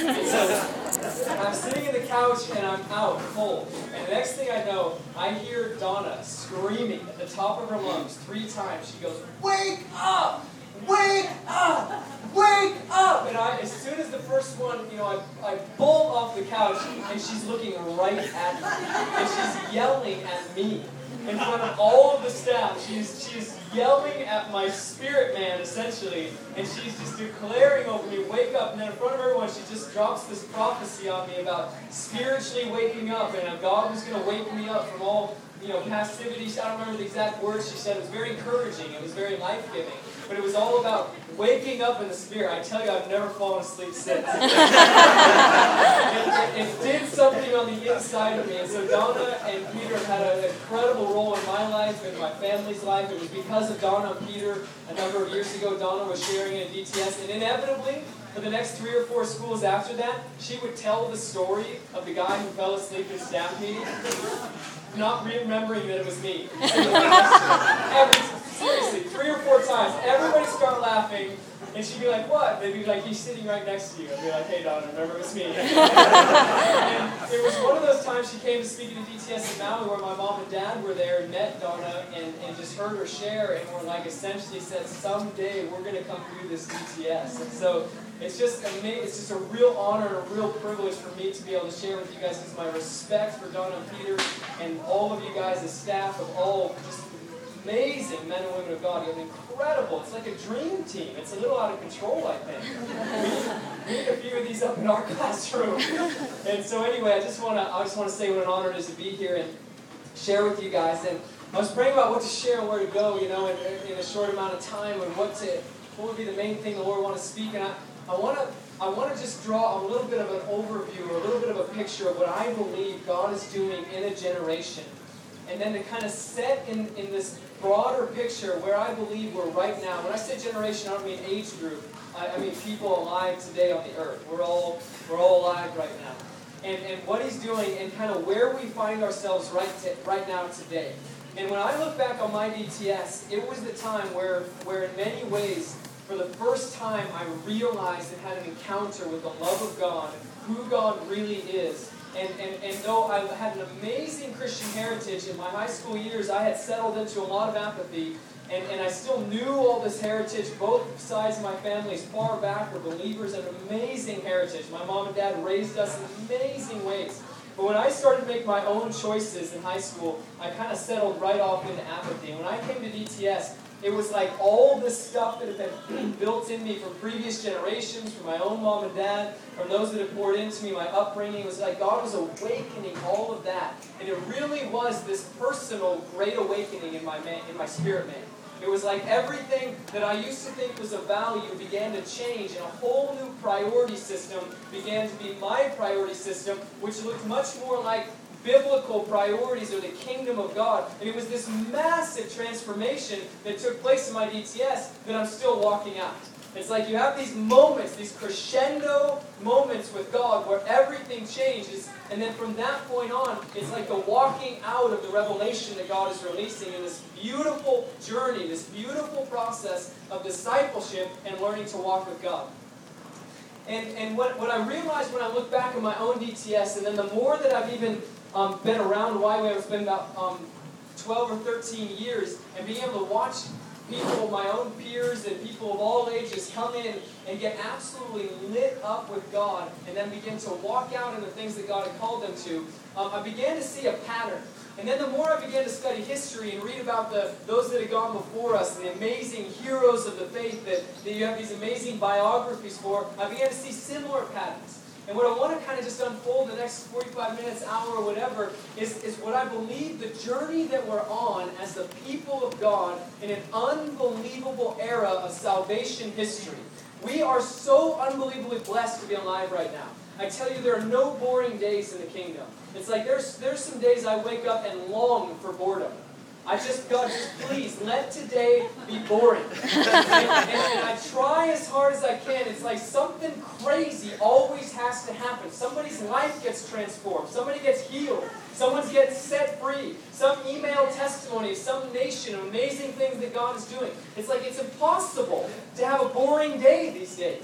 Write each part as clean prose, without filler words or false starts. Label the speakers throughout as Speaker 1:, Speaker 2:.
Speaker 1: So I'm sitting in the couch and I'm out cold. And the next thing I know, I hear Donna screaming at the top of her lungs 3 times. She goes, "Wake up! Wake up! Wake up!" And as soon as the first one, I bolt off the couch and she's looking right at me. And she's yelling at me in front of all of the staff. She's yelling at my spirit man, essentially, and she's just declaring over me, "Wake up!" And then in front of everyone, she just drops this prophecy on me about spiritually waking up, and God was going to wake me up from all, passivity. I don't remember the exact words she said. It was very encouraging. It was very life-giving. But it was all about waking up in the Spirit. I tell you, I've never fallen asleep since. It did something on the inside of me. And so Donna and Peter had an incredible role in my life and my family's life. It was because of Donna and Peter. A number of years ago, Donna was sharing in DTS. And inevitably, for the next 3 or 4 schools after that, she would tell the story of the guy who fell asleep in staff meeting, not remembering that it was me. Seriously, 3 or 4 times. Everybody start laughing, and she'd be like, "What?" They'd be like, "He's sitting right next to you." I'd be like, "Hey, Donna, remember it was me." And it was one of those times she came to speak at DTS in Maui where my mom and dad were there and met Donna and just heard her share and were like essentially said, "Someday we're going to come through this DTS." And so it's just amazing. It's just a real honor and a real privilege for me to be able to share with you guys. It's my respect for Donna and Peter and all of you guys as staff of all just amazing men and women of God. You're incredible. It's like a dream team. It's a little out of control, I think. We need a few of these up in our classroom. And so anyway, I just want to say what an honor it is to be here and share with you guys. And I was praying about what to share and where to go, in a short amount of time, and what would be the main thing the Lord wants to speak. And I want to just draw a little bit of an overview or a little bit of a picture of what I believe God is doing in a generation. And then to kind of set in this broader picture where I believe we're right now. When I say generation, I don't mean age group. I mean people alive today on the earth. We're all alive right now. And what He's doing and kind of where we find ourselves right now today. And when I look back on my DTS, it was the time where in many ways, for the first time, I realized and had an encounter with the love of God, who God really is. And though I had an amazing Christian heritage in my high school years, I had settled into a lot of apathy, and I still knew all this heritage. Both sides of my family, as far back, were believers, and amazing heritage. My mom and dad raised us in amazing ways. But when I started to make my own choices in high school, I kind of settled right off into apathy. And when I came to DTS, it was like all this stuff that had been built in me from previous generations, from my own mom and dad, from those that had poured into me, my upbringing. It was like God was awakening all of that. And it really was this personal great awakening in my spirit man. It was like everything that I used to think was of value began to change, and a whole new priority system began to be my priority system, which looked much more like biblical priorities or the kingdom of God. And it was this massive transformation that took place in my DTS that I'm still walking out. It's like you have these moments, these crescendo moments with God where everything changes, and then from that point on, it's like the walking out of the revelation that God is releasing in this beautiful journey, this beautiful process of discipleship and learning to walk with God. And what I realized when I look back at my own DTS, and then the more that I've even been around YWAM, it's been about 12 or 13 years, and being able to watch people, my own peers and people of all ages come in and get absolutely lit up with God and then begin to walk out in the things that God had called them to, I began to see a pattern. And then the more I began to study history and read about those that had gone before us, the amazing heroes of the faith that you have these amazing biographies for, I began to see similar patterns. And what I want to kind of just unfold the next 45 minutes, hour, or whatever, is what I believe the journey that we're on as the people of God in an unbelievable era of salvation history. We are so unbelievably blessed to be alive right now. I tell you, there are no boring days in the kingdom. It's like there's some days I wake up and long for boredom. God, just please, let today be boring. And I try as hard as I can. It's like something crazy always has to happen. Somebody's life gets transformed. Somebody gets healed. Someone gets set free. Some email testimony of some nation of amazing things that God is doing. It's like it's impossible to have a boring day these days.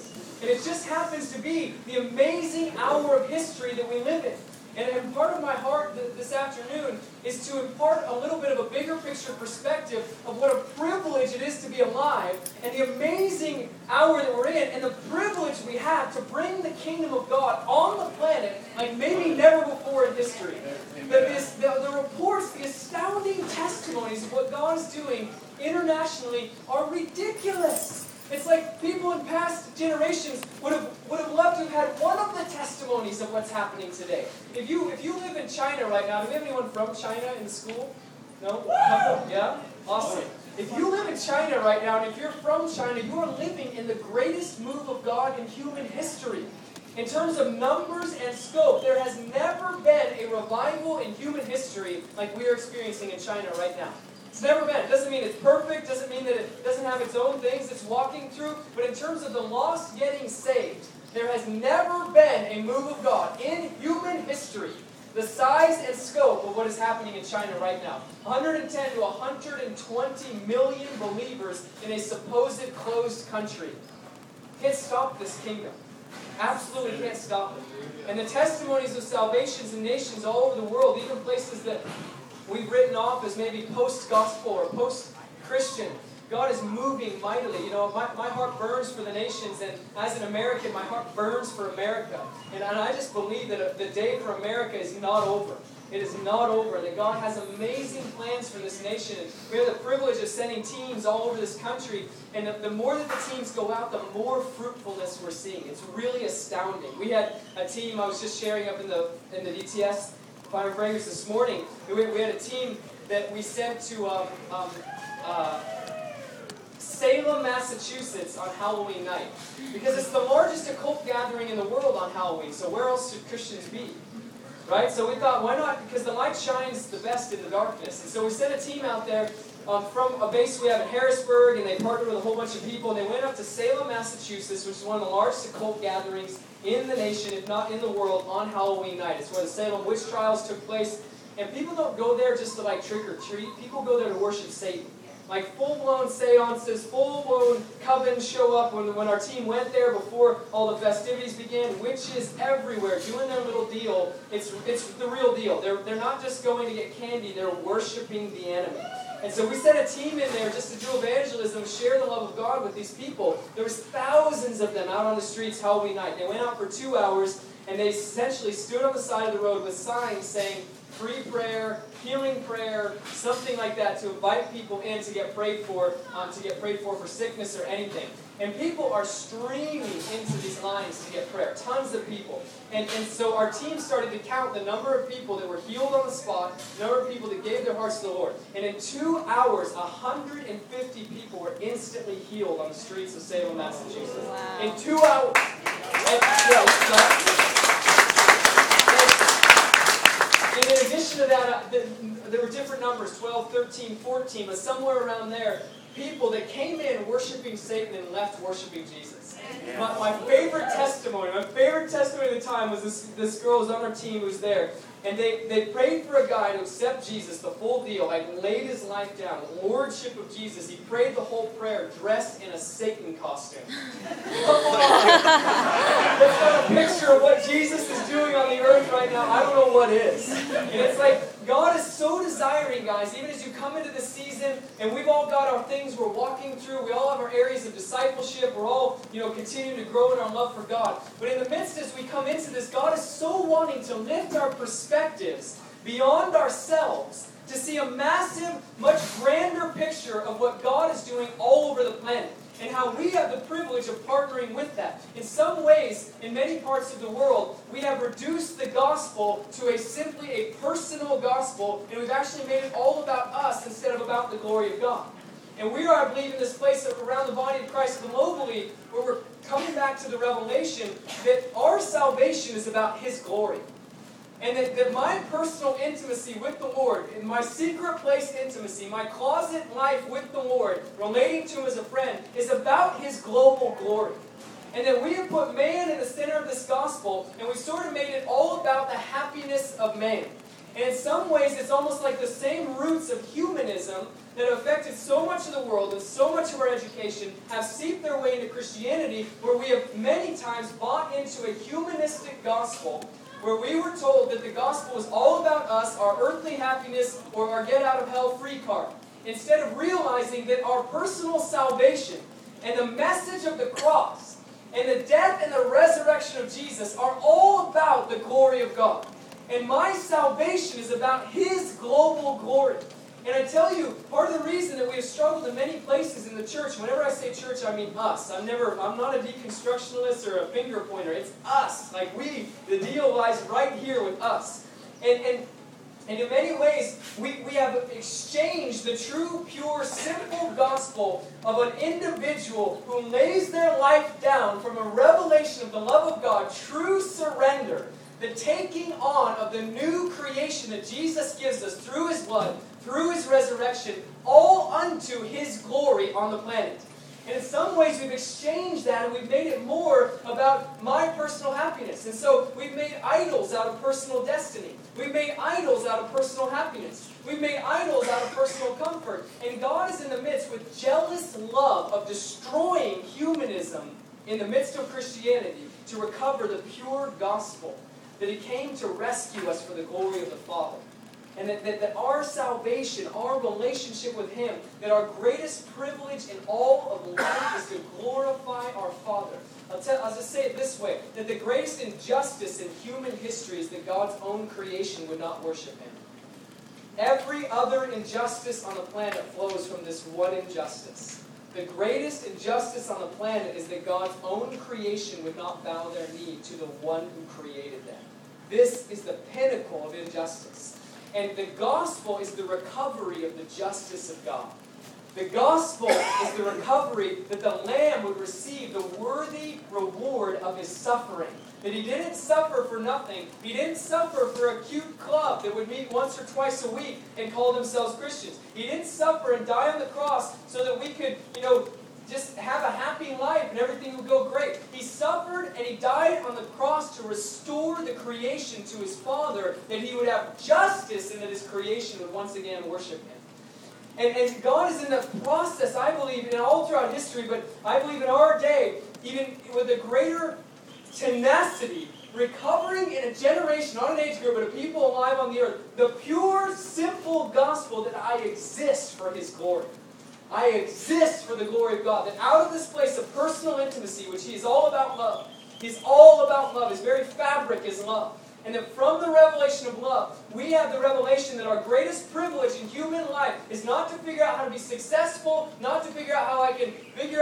Speaker 1: And it just happens to be the amazing hour of history that we live in. And part of my heart this afternoon is to impart a little bit of a bigger picture perspective of what a privilege it is to be alive, and the amazing hour that we're in, and the privilege we have to bring the kingdom of God on the planet like maybe never before in history. The reports, the astounding testimonies of what God is doing internationally are ridiculous. It's like people in past generations would have loved to have had one of the testimonies of what's happening today. If you live in China right now, do we have anyone from China in school? No? Yeah? Awesome. If you live in China right now, and if you're from China, you are living in the greatest move of God in human history. In terms of numbers and scope, there has never been a revival in human history like we are experiencing in China right now. It's never been. It doesn't mean it's perfect, doesn't mean that it doesn't have its own things it's walking through, but in terms of the lost getting saved, there has never been a move of God in human history, the size and scope of what is happening in China right now. 110 to 120 million believers in a supposed closed country. Can't stop this kingdom. Absolutely can't stop it. And the testimonies of salvations in nations all over the world, even places that we've written off as maybe post-gospel or post-Christian, God is moving mightily. You know, my heart burns for the nations, and as an American, my heart burns for America. And I just believe that the day for America is not over. It is not over, and that God has amazing plans for this nation. And we have the privilege of sending teams all over this country, and the more that the teams go out, the more fruitfulness we're seeing. It's really astounding. We had a team, I was just sharing up in the DTS Fire and Fragrance this morning. We had a team that we sent to Salem, Massachusetts on Halloween night. Because it's the largest occult gathering in the world on Halloween, so where else should Christians be? Right? So we thought, why not? Because the light shines the best in the darkness. And so we sent a team out there from a base we have in Harrisburg, and they partnered with a whole bunch of people, and they went up to Salem, Massachusetts, which is one of the largest occult gatherings in the nation, if not in the world, on Halloween night. It's where the Salem witch trials took place. And people don't go there just to like trick or treat. People go there to worship Satan. Like full-blown seances, full-blown covens show up. When our team went there before all the festivities began, witches everywhere doing their little deal. It's the real deal. They're not just going to get candy, they're worshiping the enemy. And so we sent a team in there just to do evangelism, share the love of God with these people. There was thousands of them out on the streets Halloween night. They went out for 2 hours, and they essentially stood on the side of the road with signs saying, free prayer, healing prayer, something like that, to invite people in to get prayed for sickness or anything. And people are streaming into these lines to get prayer. Tons of people. And so our team started to count the number of people that were healed on the spot, the number of people that gave their hearts to the Lord. And in 2 hours, 150 people were instantly healed on the streets of Salem, Massachusetts. Wow. In 2 hours. And in addition to that, there were different numbers, 12, 13, 14, but somewhere around there, people that came in worshiping Satan and left worshiping Jesus. My favorite testimony at the time was this girl who's on our team who's there. And they prayed for a guy to accept Jesus, the full deal, like laid his life down, the lordship of Jesus. He prayed the whole prayer dressed in a Satan costume. Come on! That's not a picture of what Jesus is doing on the earth right now. I don't know what is. And it's like, God is so desiring, guys, even as you come into this season, and we've all got our things we're walking through, we all have our areas of discipleship, we're all, continuing to grow in our love for God. But in the midst as we come into this, God is so wanting to lift our perspectives beyond ourselves to see a massive, much grander picture of what God is doing all over the planet, and how we have the privilege of partnering with that. In some ways, in many parts of the world, we have reduced the gospel to simply a personal gospel, and we've actually made it all about us instead of about the glory of God. And we are, I believe, in this place around the body of Christ globally, where we're coming back to the revelation that our salvation is about His glory. And that my personal intimacy with the Lord, in my secret place intimacy, my closet life with the Lord, relating to Him as a friend, is about His global glory. And that we have put man in the center of this gospel, and we've sort of made it all about the happiness of man. And in some ways, it's almost like the same roots of humanism that have affected so much of the world and so much of our education have seeped their way into Christianity, where we have many times bought into a humanistic gospel, where we were told that the gospel was all about us, our earthly happiness, or our get-out-of-hell-free card, instead of realizing that our personal salvation and the message of the cross and the death and the resurrection of Jesus are all about the glory of God. And my salvation is about His global glory. And I tell you, part of the reason that we have struggled in many places in the church, whenever I say church, I mean us. I'm not a deconstructionalist or a finger pointer. It's us. Like the deal lies right here with us. And in many ways, we have exchanged the true, pure, simple gospel of an individual who lays their life down from a revelation of the love of God, true surrender, the taking on of the new creation that Jesus gives us through His blood, through His resurrection, all unto His glory on the planet. And in some ways we've exchanged that and we've made it more about my personal happiness. And so we've made idols out of personal destiny. We've made idols out of personal happiness. We've made idols out of personal comfort. And God is in the midst with jealous love of destroying humanism in the midst of Christianity to recover the pure gospel. That He came to rescue us for the glory of the Father. And that our salvation, our relationship with Him, that our greatest privilege in all of life is to glorify our Father. I'll just say it this way, that the greatest injustice in human history is that God's own creation would not worship Him. Every other injustice on the planet flows from this one injustice. The greatest injustice on the planet is that God's own creation would not bow their knee to the one who created them. This is the pinnacle of injustice. And the gospel is the recovery of the justice of God. The gospel is the recovery that the Lamb would receive the worthy reward of His suffering. That He didn't suffer for nothing. He didn't suffer for a cute club that would meet once or twice a week and call themselves Christians. He didn't suffer and die on the cross so that we could, just have a happy life and everything would go great. He suffered and He died on the cross to restore the creation to His Father, that He would have justice and that His creation would once again worship Him. And God is in the process, I believe, and all throughout history, but I believe in our day, even with a greater tenacity, recovering in a generation, not an age group, but a people alive on the earth, the pure, simple gospel that I exist for His glory. I exist for the glory of God. That out of this place of personal intimacy, which He is all about love, He's all about love. His very fabric is love. And that from the revelation of love, we have the revelation that our greatest privilege in human life is not to figure out how to be successful, not to figure out how I can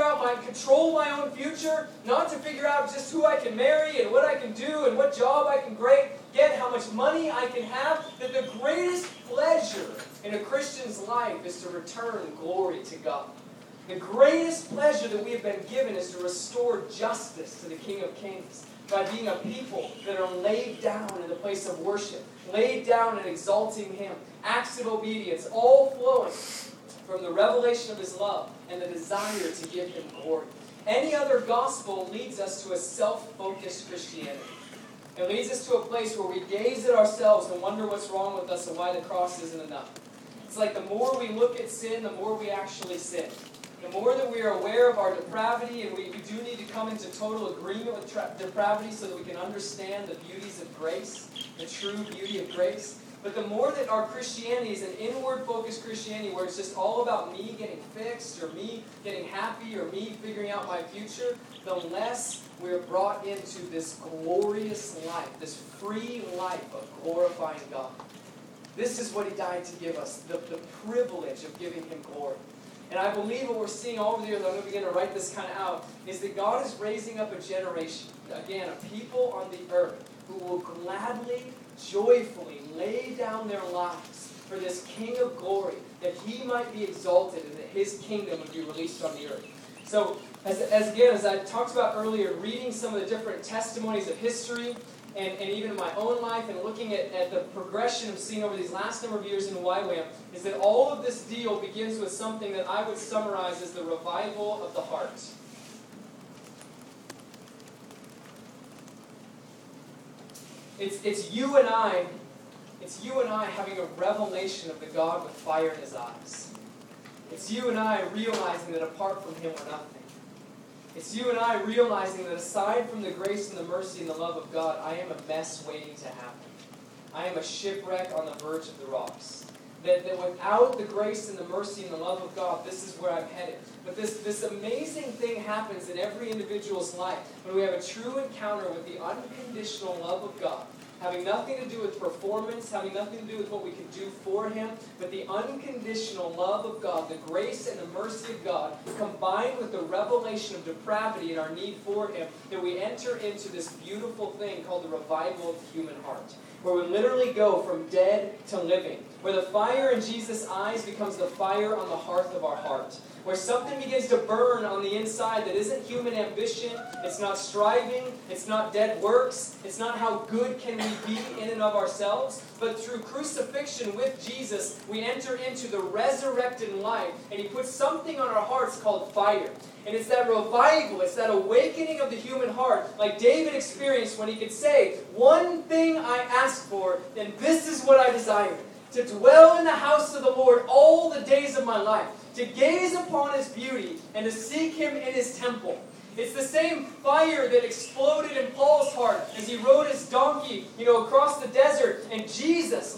Speaker 1: control my own future, not to figure out just who I can marry and what I can do and what job I can get, how much money I can have. That the greatest pleasure in a Christian's life is to return glory to God. The greatest pleasure that we have been given is to restore justice to the King of Kings. By being a people that are laid down in the place of worship, laid down in exalting Him, acts of obedience, all flowing from the revelation of His love and the desire to give Him glory. Any other gospel leads us to a self-focused Christianity. It leads us to a place where we gaze at ourselves and wonder what's wrong with us and why the cross isn't enough. It's like the more we look at sin, the more we actually sin. The more that we are aware of our depravity, and we do need to come into total agreement with depravity so that we can understand the beauties of grace, the true beauty of grace. But the more that our Christianity is an inward-focused Christianity where it's just all about me getting fixed or me getting happy or me figuring out my future, the less we're brought into this glorious life, this free life of glorifying God. This is what He died to give us, the privilege of giving Him glory. And I believe what we're seeing all over the earth, I'm going to begin to write this kind of out, is that God is raising up a generation, again, of people on the earth who will gladly, joyfully lay down their lives for this King of glory, that He might be exalted and that His kingdom would be released on the earth. So, as I talked about earlier, reading some of the different testimonies of history, and even in my own life, and looking at the progression of seeing over these last number of years in YWAM, is that all of this deal begins with something that I would summarize as the revival of the heart. It's you and I It's you and I having a revelation of the God with fire in his eyes. It's you and I realizing that apart from him we're nothing. It's you and I realizing that aside from the grace and the mercy and the love of God, I am a mess waiting to happen. I am a shipwreck on the verge of the rocks. That without the grace and the mercy and the love of God, this is where I'm headed. But this amazing thing happens in every individual's life when we have a true encounter with the unconditional love of God, having nothing to do with performance, having nothing to do with what we can do for him, but the unconditional love of God, the grace and the mercy of God, combined with the revelation of depravity and our need for him, that we enter into this beautiful thing called the revival of the human heart, where we literally go from dead to living, where the fire in Jesus' eyes becomes the fire on the hearth of our heart, where something begins to burn on the inside that isn't human ambition, it's not striving, it's not dead works, it's not how good can we be in and of ourselves, but through crucifixion with Jesus, we enter into the resurrected life, and he puts something on our hearts called fire. And it's that revival, it's that awakening of the human heart, like David experienced when he could say, one thing I ask for, and this is what I desire, to dwell in the house of the Lord all the days of my life, to gaze upon his beauty, and to seek him in his temple. It's the same fire that exploded in Paul's heart as he rode his donkey, across the desert. And Jesus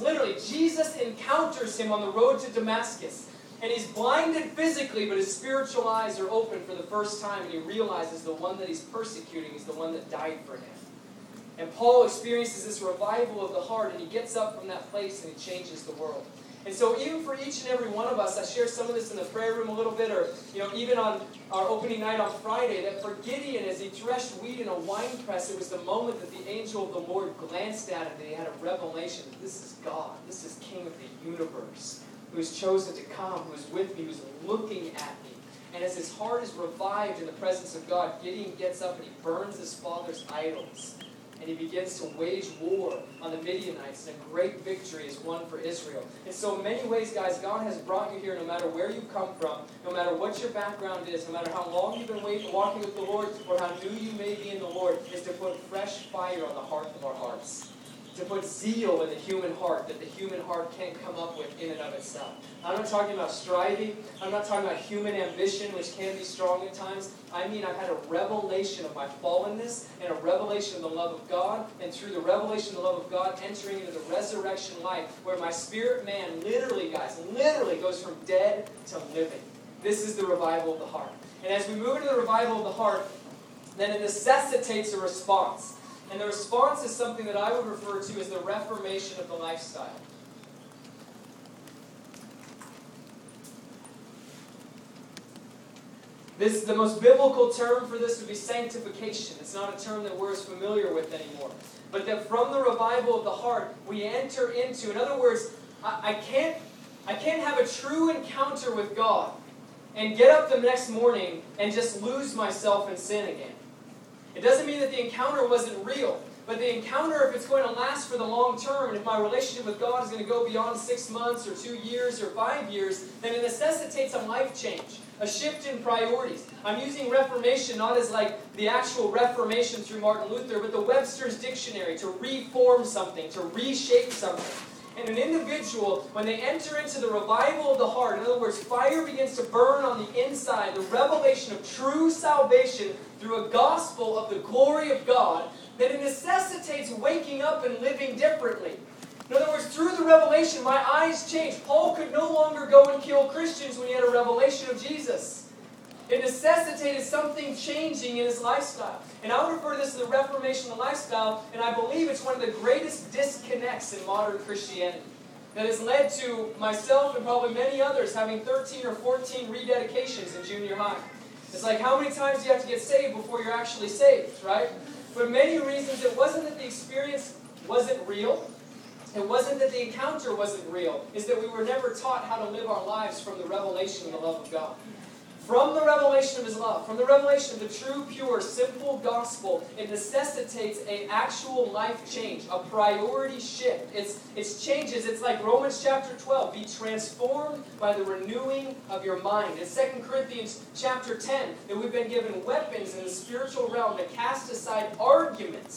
Speaker 1: encounters him on the road to Damascus. And he's blinded physically, but his spiritual eyes are open for the first time, and he realizes the one that he's persecuting is the one that died for him. And Paul experiences this revival of the heart, and he gets up from that place and he changes the world. And so even for each and every one of us, I shared some of this in the prayer room a little bit, or even on our opening night on Friday, that for Gideon, as he threshed wheat in a wine press, it was the moment that the angel of the Lord glanced at him and he had a revelation that this is God, this is King of the universe, who has chosen to come, who is with me, who is looking at me. And as his heart is revived in the presence of God, Gideon gets up and he burns his father's idols. And he begins to wage war on the Midianites, and a great victory is won for Israel. And so in many ways, guys, God has brought you here no matter where you come from, no matter what your background is, no matter how long you've been walking with the Lord, or how new you may be in the Lord, is to put fresh fire on the heart of our hearts. To put zeal in the human heart that the human heart can't come up with in and of itself. I'm not talking about striving. I'm not talking about human ambition, which can be strong at times. I mean, I've had a revelation of my fallenness and a revelation of the love of God. And through the revelation of the love of God, entering into the resurrection life, where my spirit man literally goes from dead to living. This is the revival of the heart. And as we move into the revival of the heart, then it necessitates a response. And the response is something that I would refer to as the reformation of the lifestyle. The most biblical term for this would be sanctification. It's not a term that we're as familiar with anymore. But that from the revival of the heart, we enter into, in other words, I can't have a true encounter with God and get up the next morning and just lose myself in sin again. It doesn't mean that the encounter wasn't real, but the encounter, if it's going to last for the long term, and if my relationship with God is going to go beyond 6 months or 2 years or 5 years, then it necessitates a life change, a shift in priorities. I'm using reformation not as like the actual Reformation through Martin Luther, but the Webster's Dictionary, to reform something, to reshape something. And an individual, when they enter into the revival of the heart, in other words, fire begins to burn on the inside, the revelation of true salvation through a gospel of the glory of God, then it necessitates waking up and living differently. In other words, through the revelation, my eyes changed. Paul could no longer go and kill Christians when he had a revelation of Jesus. It necessitated something changing in his lifestyle. And I would refer to this as the reformation of the lifestyle, and I believe it's one of the greatest disconnects in modern Christianity that has led to myself and probably many others having 13 or 14 rededications in junior high. It's like, how many times do you have to get saved before you're actually saved, right? For many reasons, it wasn't that the experience wasn't real. It wasn't that the encounter wasn't real. It's that we were never taught how to live our lives from the revelation of the love of God. From the revelation of His love, from the revelation of the true, pure, simple gospel, it necessitates an actual life change, a priority shift. It's changes. It's like Romans chapter 12. Be transformed by the renewing of your mind. It's 2 Corinthians chapter 10, that we've been given weapons in the spiritual realm to cast aside arguments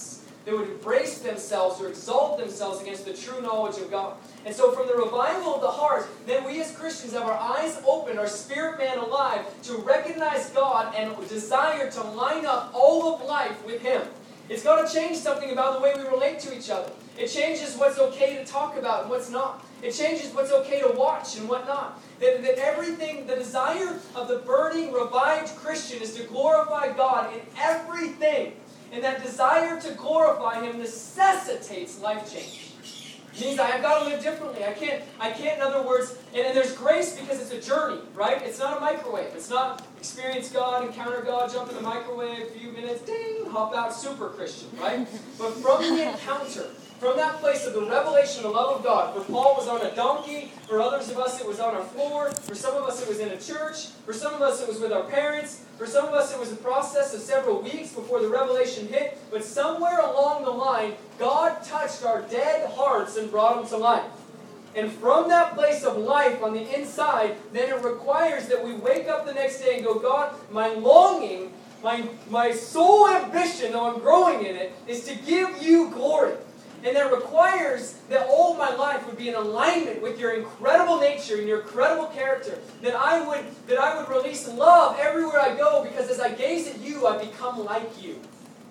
Speaker 1: that would brace themselves or exalt themselves against the true knowledge of God. And so from the revival of the heart, then we as Christians have our eyes open, our spirit man alive, to recognize God and desire to line up all of life with Him. It's got to change something about the way we relate to each other. It changes what's okay to talk about and what's not. It changes what's okay to watch and what not. That everything, the desire of the burning, revived Christian is to glorify God in everything. And that desire to glorify Him necessitates life change. It means I've got to live differently. I can't, in other words, and there's grace because it's a journey, right? It's not a microwave. It's not experience God, encounter God, jump in the microwave, a few minutes, ding, hop out, super Christian, right? But from the encounter, from that place of the revelation of the love of God, for Paul it was on a donkey, for others of us it was on our floor, for some of us it was in a church, for some of us it was with our parents, for some of us it was a process of several weeks before the revelation hit, but somewhere along the line, God touched our dead hearts and brought them to life. And from that place of life on the inside, then it requires that we wake up the next day and go, God, my longing, my sole ambition, though I'm growing in it, is to give you glory. And that requires that all my life would be in alignment with your incredible nature and your incredible character. That I would release love everywhere I go, because as I gaze at you, I become like you.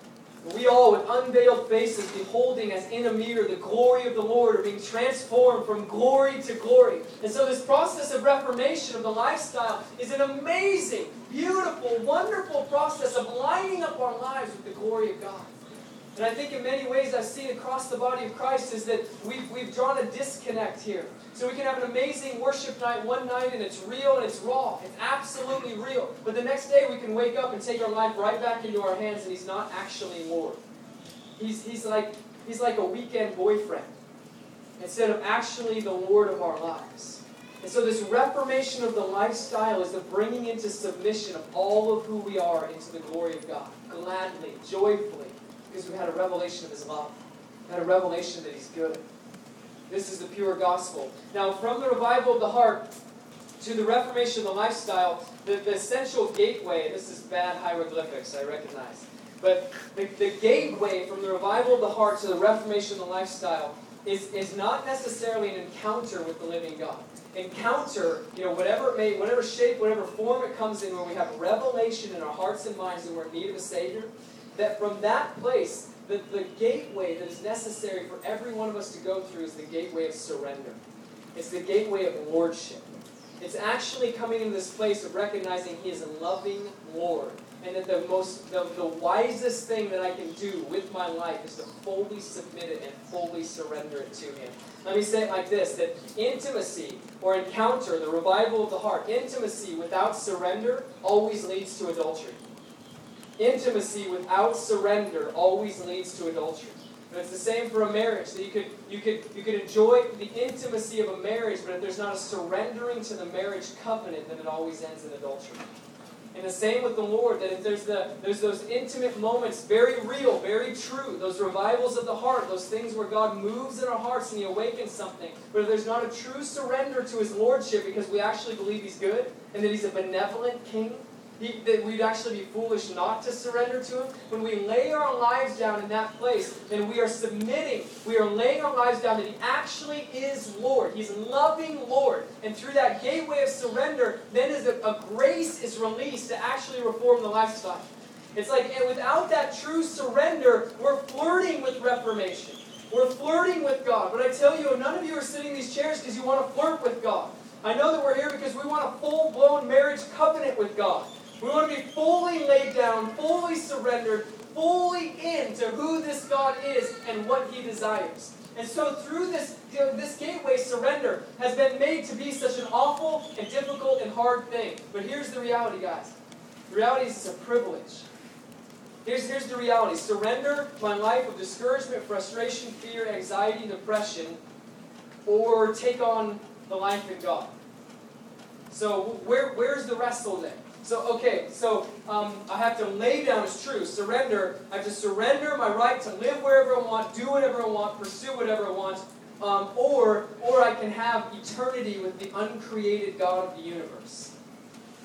Speaker 1: We all, with unveiled faces, beholding as in a mirror the glory of the Lord, are being transformed from glory to glory. And so this process of reformation of the lifestyle is an amazing, beautiful, wonderful process of lining up our lives with the glory of God. And I think in many ways I've seen across the body of Christ is that we've drawn a disconnect here. So we can have an amazing worship night one night and it's real and it's raw. It's absolutely real. But the next day we can wake up and take our life right back into our hands and He's not actually Lord. He's like a weekend boyfriend instead of actually the Lord of our lives. And so this reformation of the lifestyle is the bringing into submission of all of who we are into the glory of God. Gladly, joyfully. Because we've had a revelation of His love. We've had a revelation that He's good. This is the pure gospel. Now, from the revival of the heart to the reformation of the lifestyle, the essential gateway, and this is bad hieroglyphics, I recognize, but the gateway from the revival of the heart to the reformation of the lifestyle is not necessarily an encounter with the living God. Encounter, whatever shape, whatever form it comes in, where we have revelation in our hearts and minds and we're in need of a Savior, that from that place, the gateway that is necessary for every one of us to go through is the gateway of surrender. It's the gateway of lordship. It's actually coming into this place of recognizing He is a loving Lord. And that the wisest thing that I can do with my life is to fully submit it and fully surrender it to Him. Let me say it like this, that intimacy or encounter, the revival of the heart, intimacy without surrender always leads to adultery. Intimacy without surrender always leads to adultery. And it's the same for a marriage. That you could enjoy the intimacy of a marriage, but if there's not a surrendering to the marriage covenant, then it always ends in adultery. And the same with the Lord, that if there's those intimate moments, very real, very true, those revivals of the heart, those things where God moves in our hearts and He awakens something, but if there's not a true surrender to His lordship because we actually believe He's good and that He's a benevolent King, that we'd actually be foolish not to surrender to Him. When we lay our lives down in that place, then we are submitting. We are laying our lives down that He actually is Lord. He's loving Lord. And through that gateway of surrender, then a grace is released to actually reform the lifestyle. It's like, and without that true surrender, we're flirting with reformation. We're flirting with God. But I tell you, none of you are sitting in these chairs because you want to flirt with God. I know that we're here because we want a full-blown marriage covenant with God. We want to be fully laid down, fully surrendered, fully into who this God is and what He desires. And so through this gateway, surrender has been made to be such an awful and difficult and hard thing. But here's the reality, guys. The reality is it's a privilege. Here's the reality. Surrender my life of discouragement, frustration, fear, anxiety, depression, or take on the life in God. So where's the wrestle then? So I have to lay down, it's true, surrender. I have to surrender my right to live wherever I want, do whatever I want, pursue whatever I want, or I can have eternity with the uncreated God of the universe.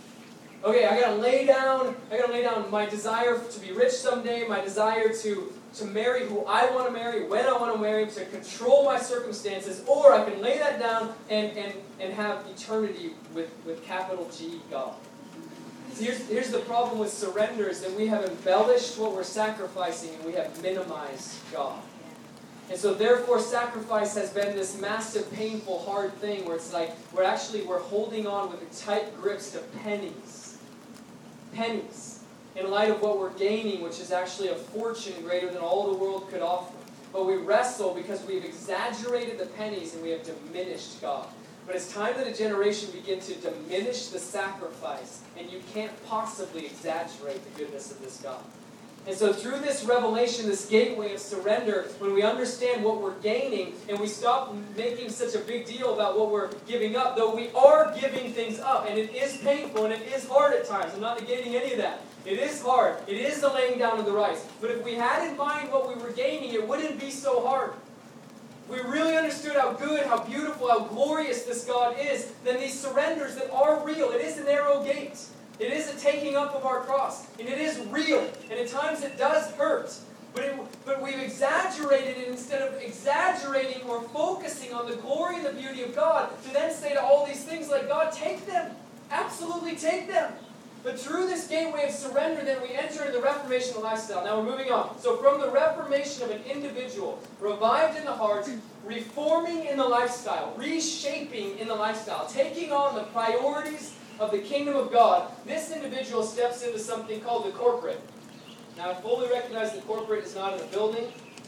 Speaker 1: Okay, I gotta lay down my desire to be rich someday, my desire to to marry who I want to marry, when I want to marry, to control my circumstances, or I can lay that down and have eternity with capital G, God. Here's the problem with surrender, is that we have embellished what we're sacrificing and we have minimized God. And so therefore sacrifice has been this massive, painful, hard thing where it's like we're holding on with tight grips to pennies. Pennies. In light of what we're gaining, which is actually a fortune greater than all the world could offer. But we wrestle because we've exaggerated the pennies and we have diminished God. But it's time that a generation begin to diminish the sacrifice, and you can't possibly exaggerate the goodness of this God. And so through this revelation, this gateway of surrender, when we understand what we're gaining, and we stop making such a big deal about what we're giving up, though we are giving things up, and it is painful, and it is hard at times. I'm not negating any of that. It is hard. It is the laying down of the rights. But if we had in mind what we were gaining, it wouldn't be so hard. We really understood how good, how beautiful, how glorious this God is, then these surrenders that are real. It is a narrow gate. It is a taking up of our cross. And it is real. And at times it does hurt. But we've exaggerated it instead of exaggerating or focusing on the glory and the beauty of God to then say to all these things like, God, take them. Absolutely take them. But through this gateway of surrender, then we enter into the Reformation lifestyle. Now we're moving on. So from the reformation of an individual, revived in the heart, reforming in the lifestyle, reshaping in the lifestyle, taking on the priorities of the kingdom of God, this individual steps into something called the corporate. Now I fully recognize the corporate is not in the building,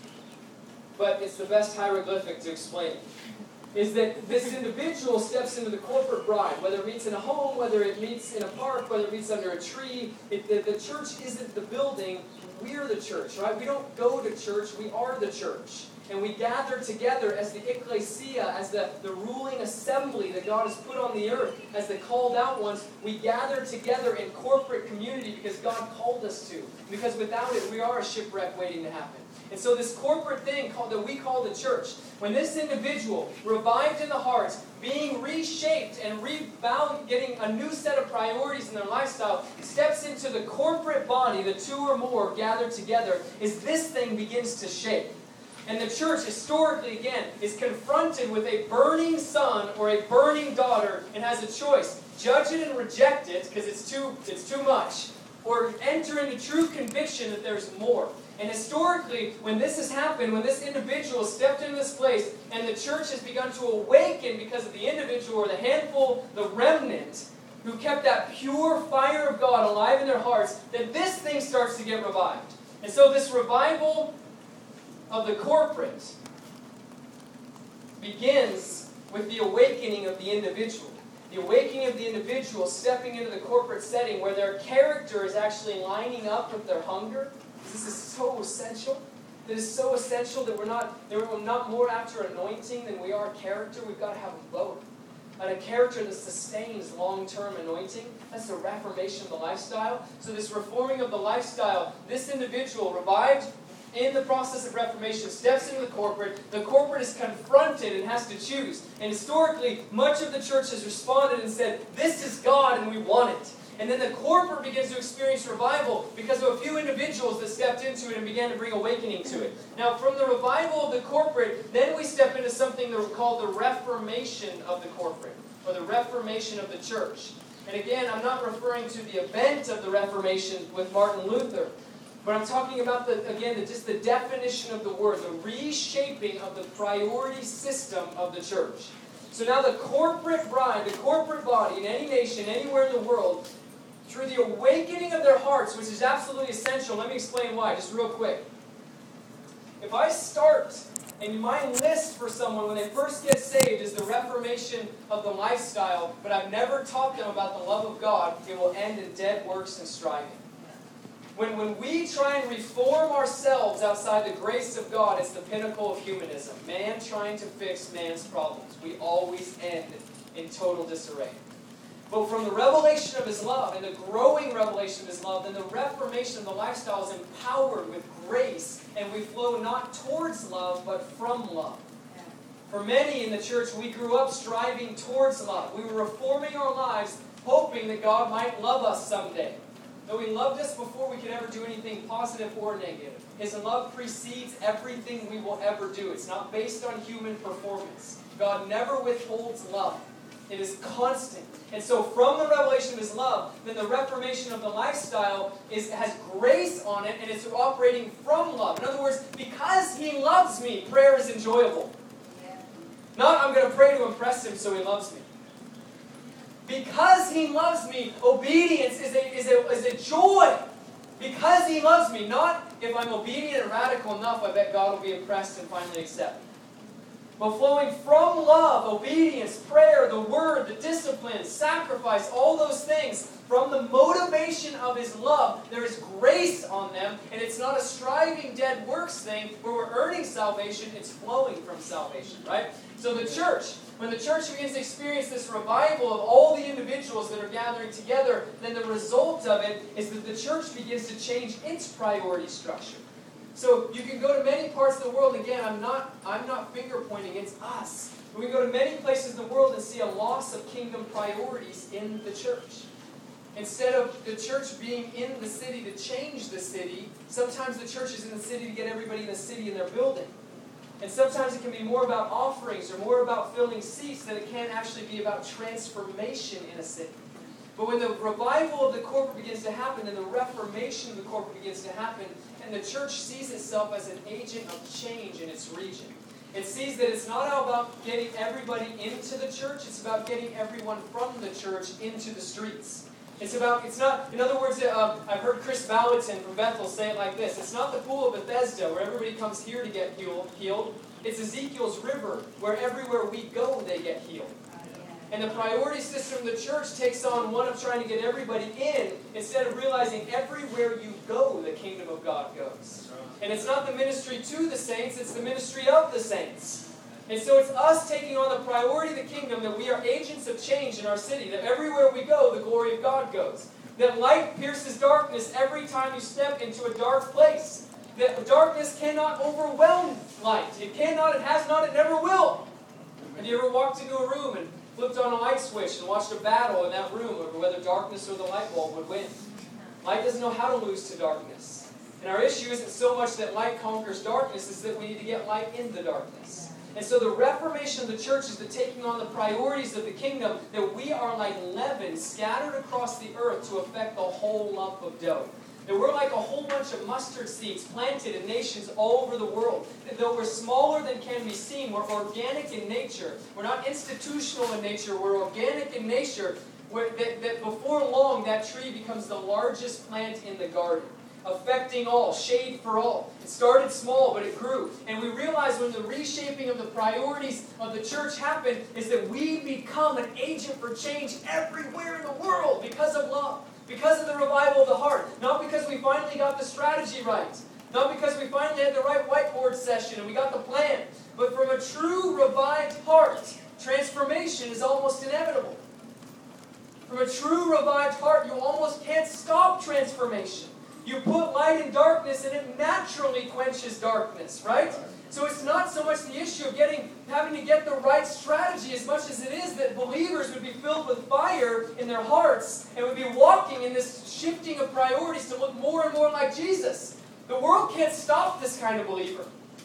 Speaker 1: but it's the best hieroglyphic to explain it. Is that this individual steps into the corporate bride, whether it meets in a home, whether it meets in a park, whether it meets under a tree. The church isn't the building, we're the church, right? We don't go to church, we are the church. And we gather together as the ecclesia, as the ruling assembly that God has put on the earth, as the called out ones. We gather together in corporate community because God called us to. Because without it, we are a shipwreck waiting to happen. And so this corporate thing that we call the church, when this individual, revived in the heart, being reshaped and getting a new set of priorities in their lifestyle, steps into the corporate body, the two or more gathered together, is this thing begins to shake. And the church, historically, again, is confronted with a burning son or a burning daughter and has a choice. Judge it and reject it because it's too much. Or enter into true conviction that there's more. And historically, when this has happened, when this individual stepped into this place and the church has begun to awaken because of the individual or the handful, the remnant, who kept that pure fire of God alive in their hearts, then this thing starts to get revived. And so this revival of the corporate begins with the awakening of the individual. The awakening of the individual stepping into the corporate setting where their character is actually lining up with their hunger. This is so essential. It is so essential that we're not more after anointing than we are character. We've got to have them both. And a character that sustains long-term anointing. That's the reformation of the lifestyle. So this reforming of the lifestyle, this individual revived in the process of reformation steps into the corporate. The corporate is confronted and has to choose. And historically, much of the church has responded and said, this is God and we want it. And then the corporate begins to experience revival because of a few individuals that stepped into it and began to bring awakening to it. Now, from the revival of the corporate, then we step into something that we call the reformation of the corporate, or the reformation of the church. And again, I'm not referring to the event of the Reformation with Martin Luther, but I'm talking about, just the definition of the word, the reshaping of the priority system of the church. So now the corporate bride, the corporate body in any nation, anywhere in the world, through the awakening of their hearts, which is absolutely essential. Let me explain why, just real quick. If I start, and my list for someone when they first get saved is the reformation of the lifestyle, but I've never taught them about the love of God, it will end in dead works and striving. When we try and reform ourselves outside the grace of God, it's the pinnacle of humanism. Man trying to fix man's problems. We always end in total disarray. But from the revelation of His love and the growing revelation of His love, then the reformation of the lifestyle is empowered with grace, and we flow not towards love, but from love. For many in the church, we grew up striving towards love. We were reforming our lives, hoping that God might love us someday. Though He loved us before we could ever do anything positive or negative. His love precedes everything we will ever do. It's not based on human performance. God never withholds love. It is constant. And so from the revelation of His love, then the reformation of the lifestyle has grace on it, and it's operating from love. In other words, because He loves me, prayer is enjoyable. Not, I'm going to pray to impress Him so He loves me. Because He loves me, obedience is a joy. Because He loves me. Not, if I'm obedient and radical enough, I bet God will be impressed and finally accept me. But flowing from love, obedience, prayer, the Word, the discipline, sacrifice, all those things, from the motivation of His love, there is grace on them, and it's not a striving dead works thing where we're earning salvation, it's flowing from salvation, right? So the church, when the church begins to experience this revival of all the individuals that are gathering together, then the result of it is that the church begins to change its priority structure. So you can go to many parts of the world. Again, I'm not finger pointing. It's us. We can go to many places in the world and see a loss of kingdom priorities in the church. Instead of the church being in the city to change the city, sometimes the church is in the city to get everybody in the city in their building. And sometimes it can be more about offerings or more about filling seats than it can actually be about transformation in a city. But when the revival of the corporate begins to happen and the reformation of the corporate begins to happen, and the church sees itself as an agent of change in its region. It sees that it's not about getting everybody into the church, it's about getting everyone from the church into the streets. In other words, I've heard Chris Valentin from Bethel say it like this: it's not the pool of Bethesda where everybody comes here to get healed. It's Ezekiel's river where everywhere we go they get healed. And the priority system of the church takes on one of trying to get everybody in instead of realizing everywhere you go, the kingdom of God goes. And it's not the ministry to the saints, it's the ministry of the saints. And so it's us taking on the priority of the kingdom, that we are agents of change in our city, that everywhere we go, the glory of God goes. That light pierces darkness every time you step into a dark place. That darkness cannot overwhelm light. It cannot, it has not, it never will. Have you ever walked into a room and flipped on a light switch and watched a battle in that room over whether darkness or the light bulb would win? Light doesn't know how to lose to darkness. And our issue isn't so much that light conquers darkness, it's that we need to get light in the darkness. And so the reformation of the church is the taking on the priorities of the kingdom, that we are like leaven scattered across the earth to affect the whole lump of dough. That we're like a whole bunch of mustard seeds planted in nations all over the world. That though we're smaller than can be seen, we're organic in nature. We're not institutional in nature, we're organic in nature. That before long, that tree becomes the largest plant in the garden, affecting all, shade for all. It started small, but it grew. And we realize when the reshaping of the priorities of the church happened, is that we become an agent for change everywhere in the world because of love. Because of the revival of the heart. Not because we finally got the strategy right. Not because we finally had the right whiteboard session and we got the plan. But from a true revived heart, transformation is almost inevitable. From a true revived heart, you almost can't stop transformation. You put light in darkness and it naturally quenches darkness, right? So it's not so much the issue of having to get the right strategy as much as it is that believers would be filled with fire in their hearts and would be walking in this shifting of priorities to look more and more like Jesus. The world can't stop this kind of believer.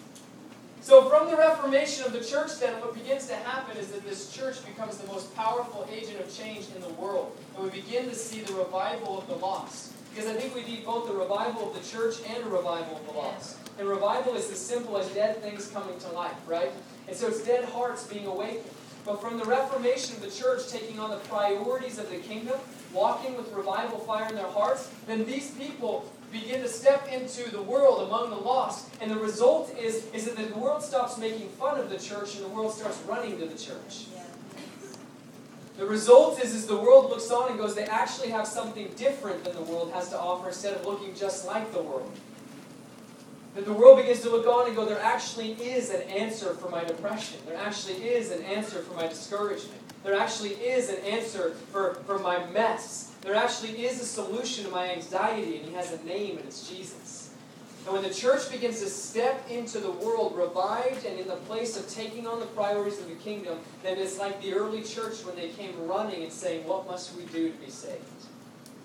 Speaker 1: So from the reformation of the church then, what begins to happen is that this church becomes the most powerful agent of change in the world. And we begin to see the revival of the lost. Because I think we need both the revival of the church and a revival of the lost. And revival is as simple as dead things coming to life, right? And so it's dead hearts being awakened. But from the reformation of the church taking on the priorities of the kingdom, walking with revival fire in their hearts, then these people begin to step into the world among the lost. And the result is that the world stops making fun of the church and the world starts running to the church. The result is the world looks on and goes, they actually have something different than the world has to offer instead of looking just like the world. That the world begins to look on and go, there actually is an answer for my depression. There actually is an answer for my discouragement. There actually is an answer for my mess. There actually is a solution to my anxiety, and He has a name, and it's Jesus. And when the church begins to step into the world revived and in the place of taking on the priorities of the kingdom, then it's like the early church when they came running and saying, what must we do to be saved?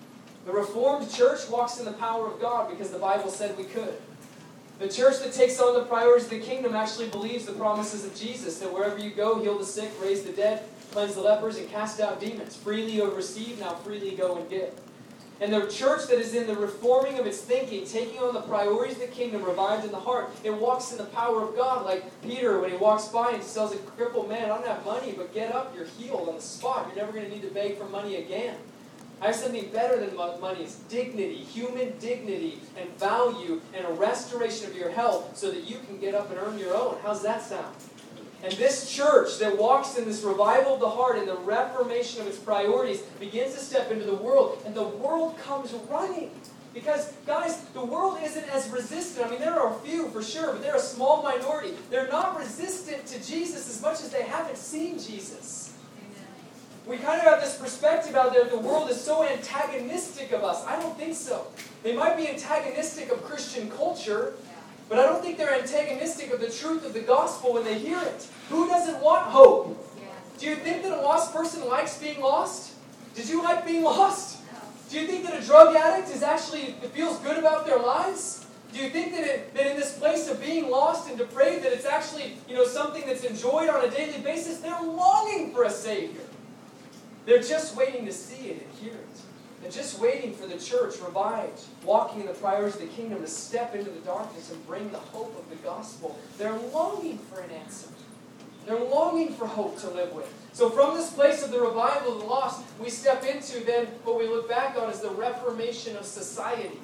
Speaker 1: The Reformed church walks in the power of God because the Bible said we could. The church that takes on the priorities of the kingdom actually believes the promises of Jesus, that wherever you go, heal the sick, raise the dead, cleanse the lepers, and cast out demons. Freely you have received, now freely go and give. And the church that is in the reforming of its thinking, taking on the priorities of the kingdom, revived in the heart, it walks in the power of God, like Peter when he walks by and tells a crippled man, I don't have money, but get up, you're healed on the spot. You're never going to need to beg for money again. I have something better than money. It's dignity, human dignity and value and a restoration of your health so that you can get up and earn your own. How's that sound? And this church that walks in this revival of the heart and the reformation of its priorities begins to step into the world, and the world comes running. Because, guys, the world isn't as resistant. I mean, there are a few for sure, but they're a small minority. They're not resistant to Jesus as much as they haven't seen Jesus. We kind of have this perspective out there that the world is so antagonistic of us. I don't think so. They might be antagonistic of Christian culture, but I don't think they're antagonistic of the truth of the gospel when they hear it. Who doesn't want hope? Do you think that a lost person likes being lost? Did you like being lost? Do you think that a drug addict feels good about their lives? Do you think that in this place of being lost and depraved that it's actually something that's enjoyed on a daily basis? They're longing for a Savior. They're just waiting to see it and hear it. They're just waiting for the church revived, walking in the priorities of the kingdom to step into the darkness and bring the hope of the gospel. They're longing for an answer. They're longing for hope to live with. So from this place of the revival of the lost, we step into then what we look back on as the reformation of society.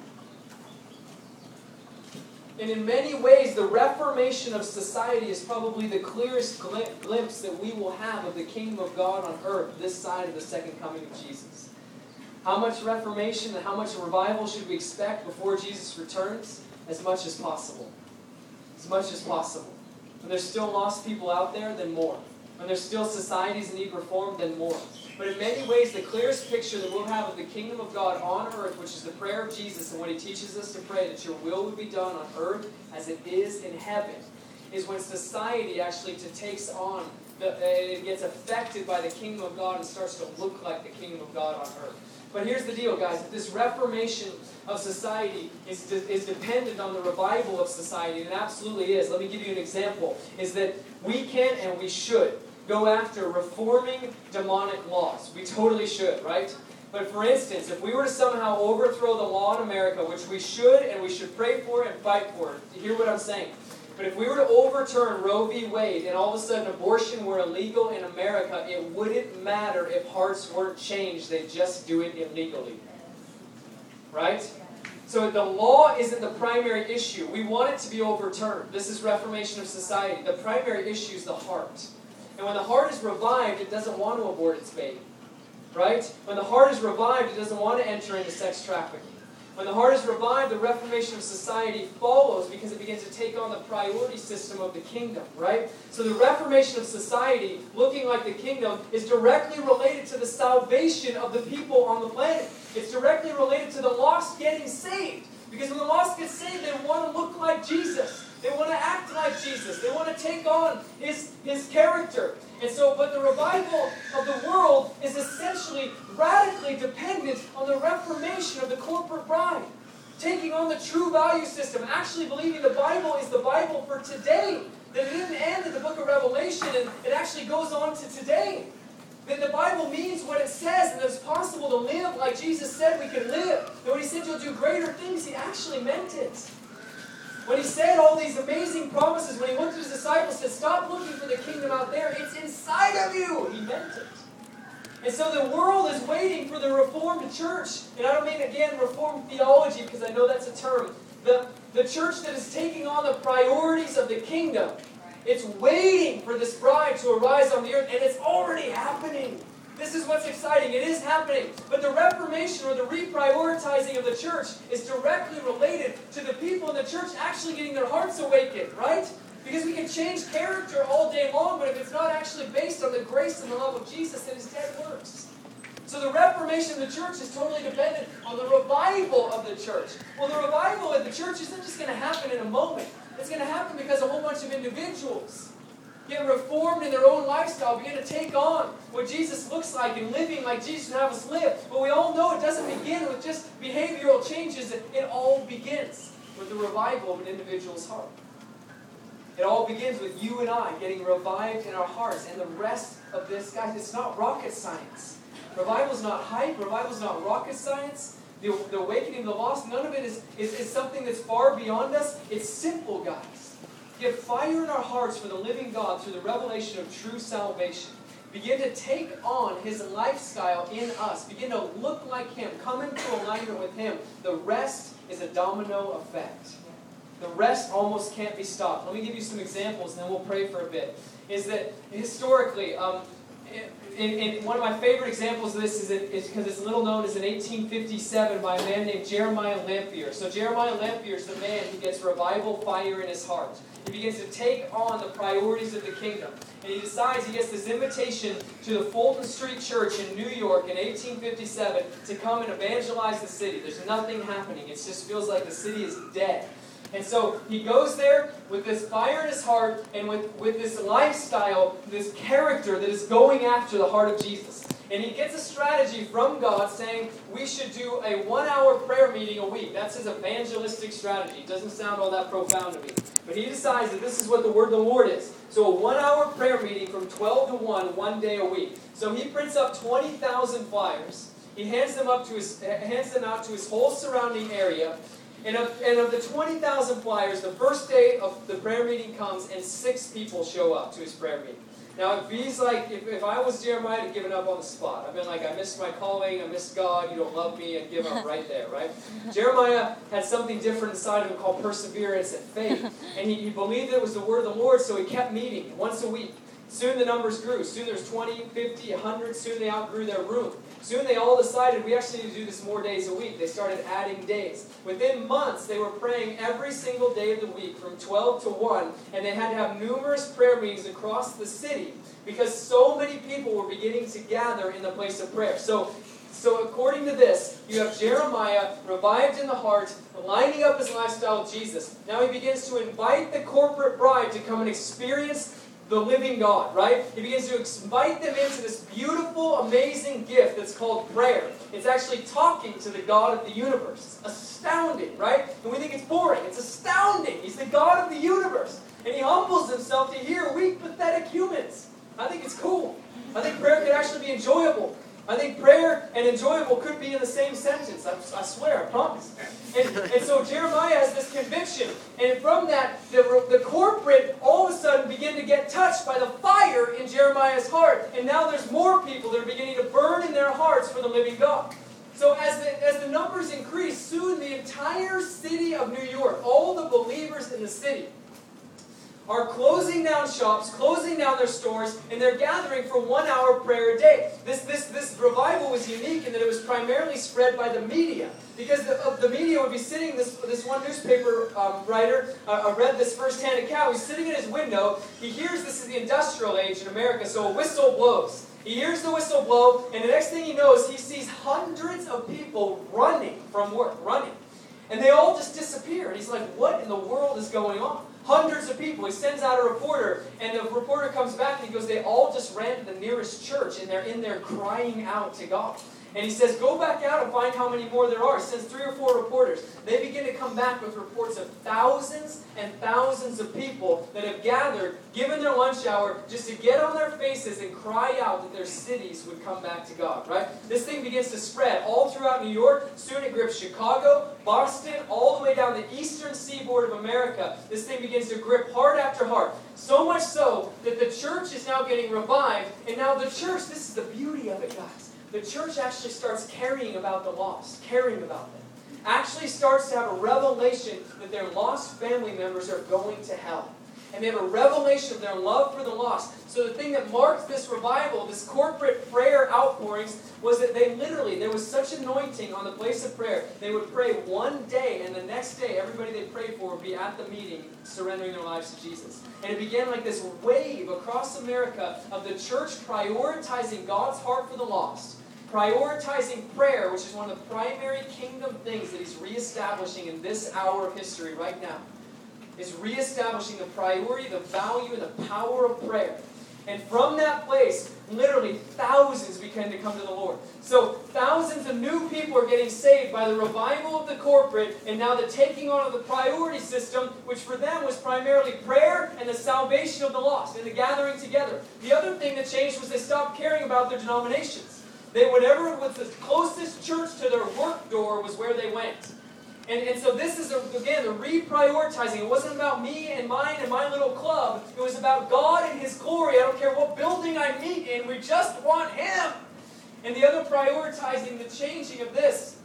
Speaker 1: And in many ways, the reformation of society is probably the clearest glimpse that we will have of the kingdom of God on earth this side of the second coming of Jesus. How much reformation and how much revival should we expect before Jesus returns? As much as possible. As much as possible. When there's still lost people out there, then more. When there's still societies that need reform, then more. But in many ways, the clearest picture that we'll have of the kingdom of God on earth, which is the prayer of Jesus and what He teaches us to pray, that your will would be done on earth as it is in heaven, is when society actually takes on, it gets affected by the kingdom of God and starts to look like the kingdom of God on earth. But here's the deal, guys. If this reformation of society is dependent on the revival of society, and it absolutely is. Let me give you an example. Is that we can and we should go after reforming demonic laws. We totally should, right? But for instance, if we were to somehow overthrow the law in America, which we should and we should pray for and fight for, hear what I'm saying. But if we were to overturn Roe v. Wade and all of a sudden abortion were illegal in America, it wouldn't matter if hearts weren't changed. They'd just do it illegally. Right? So the law isn't the primary issue. We want it to be overturned. This is reformation of society. The primary issue is the heart. And when the heart is revived, it doesn't want to abort its baby. Right? When the heart is revived, it doesn't want to enter into sex trafficking. When the heart is revived, the reformation of society follows because it begins to take on the priority system of the kingdom, right? So the reformation of society, looking like the kingdom, is directly related to the salvation of the people on the planet. It's directly related to the lost getting saved. Because when the lost get saved, they want to look like Jesus. They want to act like Jesus. They want to take on His character. And so, but the revival of the world is essentially radically dependent on the reformation of the corporate bride. Taking on the true value system, actually believing the Bible is the Bible for today. That it didn't end in the book of Revelation and it actually goes on to today. That the Bible means what it says and that it's possible to live like Jesus said we can live. That when He said you'll do greater things, He actually meant it. When He said all these amazing promises, when He looked at His disciples and said, stop looking for the kingdom out there, it's inside of you. He meant it. And so the world is waiting for the Reformed church. And I don't mean, again, Reformed theology, because I know that's a term. The church that is taking on the priorities of the kingdom. It's waiting for this bride to arise on the earth, and it's already happening. This is what's exciting. It is happening. But the reformation or the reprioritizing of the church is directly related to the people in the church actually getting their hearts awakened, right? Because we can change character all day long, but if it's not actually based on the grace and the love of Jesus, then it's dead works. So the reformation of the church is totally dependent on the revival of the church. Well, the revival of the church isn't just going to happen in a moment. It's going to happen because a whole bunch of individuals get reformed in their own lifestyle, begin to take on what Jesus looks like and living like Jesus would have us live. But we all know it doesn't begin with just behavioral changes. It all begins with the revival of an individual's heart. It all begins with you and I getting revived in our hearts. And the rest of this, guys, it's not rocket science. Revival's not hype. Revival's not rocket science. The awakening of the lost, none of it is something that's far beyond us. It's simple, guys. Get fire in our hearts for the living God through the revelation of true salvation. Begin to take on His lifestyle in us. Begin to look like Him. Come into alignment with Him. The rest is a domino effect. The rest almost can't be stopped. Let me give you some examples and then we'll pray for a bit. Is that historically, in one of my favorite examples of this is because it's little known, is in 1857 by a man named Jeremiah Lanphier. So Jeremiah Lanphier is the man who gets revival fire in his heart. He begins to take on the priorities of the kingdom. And he decides, he gets this invitation to the Fulton Street Church in New York in 1857 to come and evangelize the city. There's nothing happening. It just feels like the city is dead. And so he goes there with this fire in his heart and with this lifestyle, this character that is going after the heart of Jesus. And he gets a strategy from God saying we should do a 1-hour prayer meeting a week. That's his evangelistic strategy. It doesn't sound all that profound to me. But he decides that this is what the word of the Lord is. So a 1-hour prayer meeting from 12 to 1 day a week. So he prints up 20,000 flyers. He hands them out to his whole surrounding area. And of the 20,000 flyers, the first day of the prayer meeting comes and 6 people show up to his prayer meeting. Now, if I was Jeremiah, I'd have given up on the spot. I've been like, I missed my calling, I missed God, you don't love me, I'd give up right there, right? Jeremiah had something different inside of him called perseverance and faith. And he believed that it was the word of the Lord, so he kept meeting once a week. Soon the numbers grew. Soon there's 20, 50, 100. Soon they outgrew their room. Soon they all decided we actually need to do this more days a week. They started adding days. Within months, they were praying every single day of the week from 12 to 1. And they had to have numerous prayer meetings across the city because so many people were beginning to gather in the place of prayer. So according to this, you have Jeremiah revived in the heart, lining up his lifestyle with Jesus. Now he begins to invite the corporate bride to come and experience the living God, right? He begins to invite them into this beautiful, amazing gift that's called prayer. It's actually talking to the God of the universe. It's astounding, right? And we think it's boring. It's astounding. He's the God of the universe. And he humbles himself to hear weak, pathetic humans. I think it's cool. I think prayer could actually be enjoyable. I think prayer and enjoyable could be in the same sentence. I swear, I promise. And so Jeremiah has this conviction. And from that, the corporate all of a sudden begin to get touched by the fire in Jeremiah's heart. And now there's more people that are beginning to burn in their hearts for the living God. So as the numbers increase, soon the entire city of New York, all the believers in the city, are closing down shops, closing down their stores, and they're gathering for 1 hour prayer a day. This revival was unique in that it was primarily spread by the media. Because the media would be sitting, this one newspaper writer read this first-hand account. He's sitting in his window. He hears this is the industrial age in America, so a whistle blows. He hears the whistle blow, and the next thing he knows, he sees hundreds of people running from work, running. And they all just disappear. And he's like, what in the world is going on? Hundreds of people. He sends out a reporter, and the reporter comes back and he goes, they all just ran to the nearest church, and they're in there crying out to God. And he says, go back out and find how many more there are. He sends 3 or 4 reporters. They begin to come back with reports of thousands and thousands of people that have gathered, given their lunch hour, just to get on their faces and cry out that their cities would come back to God, right? This thing begins to spread all throughout New York. Soon it grips Chicago, Boston, all the way down the eastern seaboard of America. This thing begins to grip heart after heart. So much so that the church is now getting revived. And now the church, this is the beauty of it, guys. The church actually starts caring about the lost, caring about them. Actually starts to have a revelation that their lost family members are going to hell. And they have a revelation of their love for the lost. So the thing that marked this revival, this corporate prayer outpourings, was that there was such anointing on the place of prayer. They would pray one day, and the next day, everybody they prayed for would be at the meeting, surrendering their lives to Jesus. And it began like this wave across America of the church prioritizing God's heart for the lost. Prioritizing prayer, which is one of the primary kingdom things that he's reestablishing in this hour of history right now. is reestablishing the priority, the value, and the power of prayer. And from that place, literally thousands began to come to the Lord. So thousands of new people are getting saved by the revival of the corporate and now the taking on of the priority system, which for them was primarily prayer and the salvation of the lost and the gathering together. The other thing that changed was they stopped caring about their denominations. Whatever was the closest church to their work door was where they went. And so this is, again, the reprioritizing. It wasn't about me and mine and my little club. It was about God and His glory. I don't care what building I meet in. We just want Him. And the other prioritizing, the changing of this,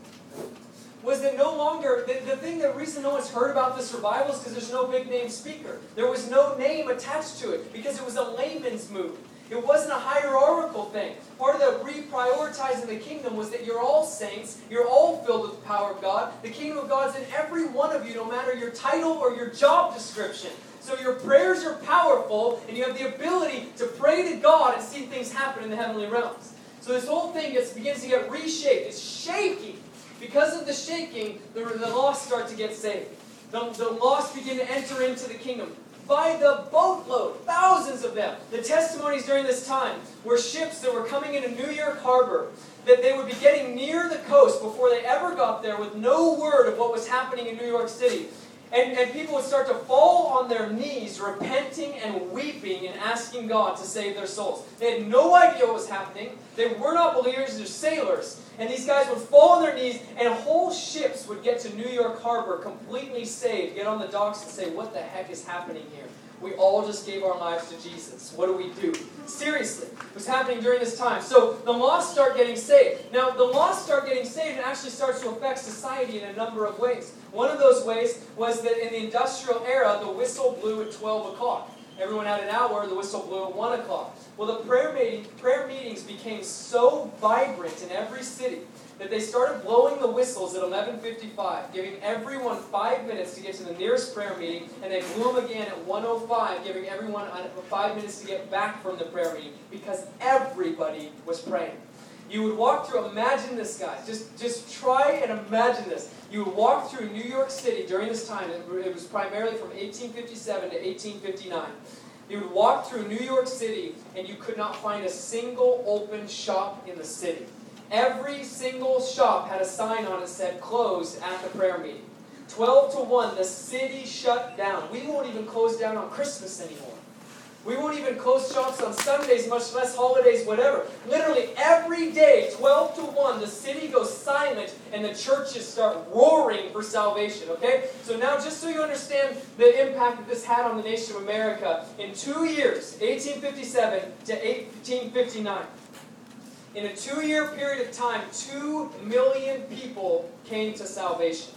Speaker 1: was that no longer, the reason no one's heard about this revival is because there's no big name speaker. There was no name attached to it because it was a layman's move. It wasn't a hierarchical thing. Part of the reprioritizing the kingdom was that you're all saints. You're all filled with the power of God. The kingdom of God's in every one of you, no matter your title or your job description. So your prayers are powerful, and you have the ability to pray to God and see things happen in the heavenly realms. So this whole thing begins to get reshaped. It's shaking. Because of the shaking, the lost start to get saved. The lost begin to enter into the kingdom. By the boatload, thousands of them. The testimonies during this time were ships that were coming into New York Harbor, that they would be getting near the coast before they ever got there with no word of what was happening in New York City. And people would start to fall on their knees, repenting and weeping and asking God to save their souls. They had no idea what was happening. They were not believers, they're sailors. And these guys would fall on their knees, and whole ships would get to New York Harbor completely saved, get on the docks and say, what the heck is happening here? We all just gave our lives to Jesus. What do we do? Seriously, it was happening during this time. So the lost start getting saved. Now, the lost start getting saved, it actually starts to affect society in a number of ways. One of those ways was that in the industrial era, the whistle blew at 12 o'clock. Everyone had an hour, the whistle blew at 1 o'clock. Well, the prayer meetings became so vibrant in every city that they started blowing the whistles at 11:55, giving everyone 5 minutes to get to the nearest prayer meeting, and they blew them again at 1:05, giving everyone 5 minutes to get back from the prayer meeting, because everybody was praying. You would walk through, imagine this, guys. Just try and imagine this. You would walk through New York City during this time. It was primarily from 1857 to 1859. You would walk through New York City, and you could not find a single open shop in the city. Every single shop had a sign on it that said, closed at the prayer meeting. 12 to 1, the city shut down. We won't even close down on Christmas anymore. We won't even close shops on Sundays, much less holidays, whatever. Literally every day, 12 to 1, the city goes silent and the churches start roaring for salvation, okay? So now just so you understand the impact that this had on the nation of America, in 2 years, 1857 to 1859, in a 2-year period of time, 2 million people came to salvation.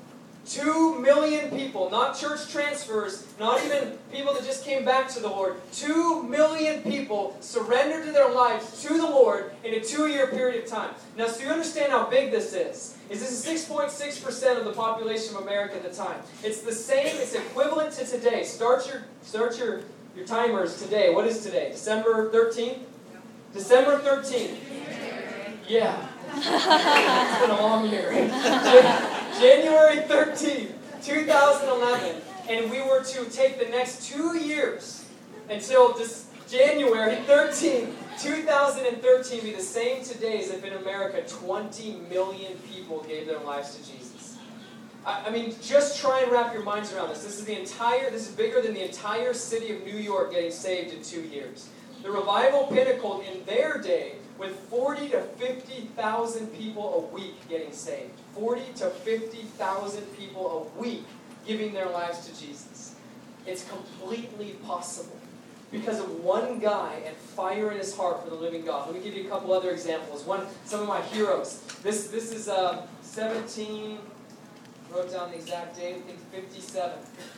Speaker 1: 2 million people, not church transfers, not even people that just came back to the Lord. 2 million people surrendered to their lives to the Lord in a 2-year period of time. Now, so you understand how big this is this is 6.6% of the population of America at the time. It's the same, it's equivalent to today. Start your timers today. What is today? December 13th? December 13th. Yeah. It's been a long year. January 13th, 2011. And we were to take the next 2 years until January 13th, 2013 be the same today as if in America 20 million people gave their lives to Jesus. I mean, just try and wrap your minds around this. This is bigger than the entire city of New York getting saved in 2 years. The revival pinnacled in their day with 40 to 50,000 people a week getting saved. 40 to 50,000 people a week giving their lives to Jesus. It's completely possible because of one guy and fire in his heart for the living God. Let me give you a couple other examples. Some of my heroes. This is 17, wrote down the exact date, I think 57.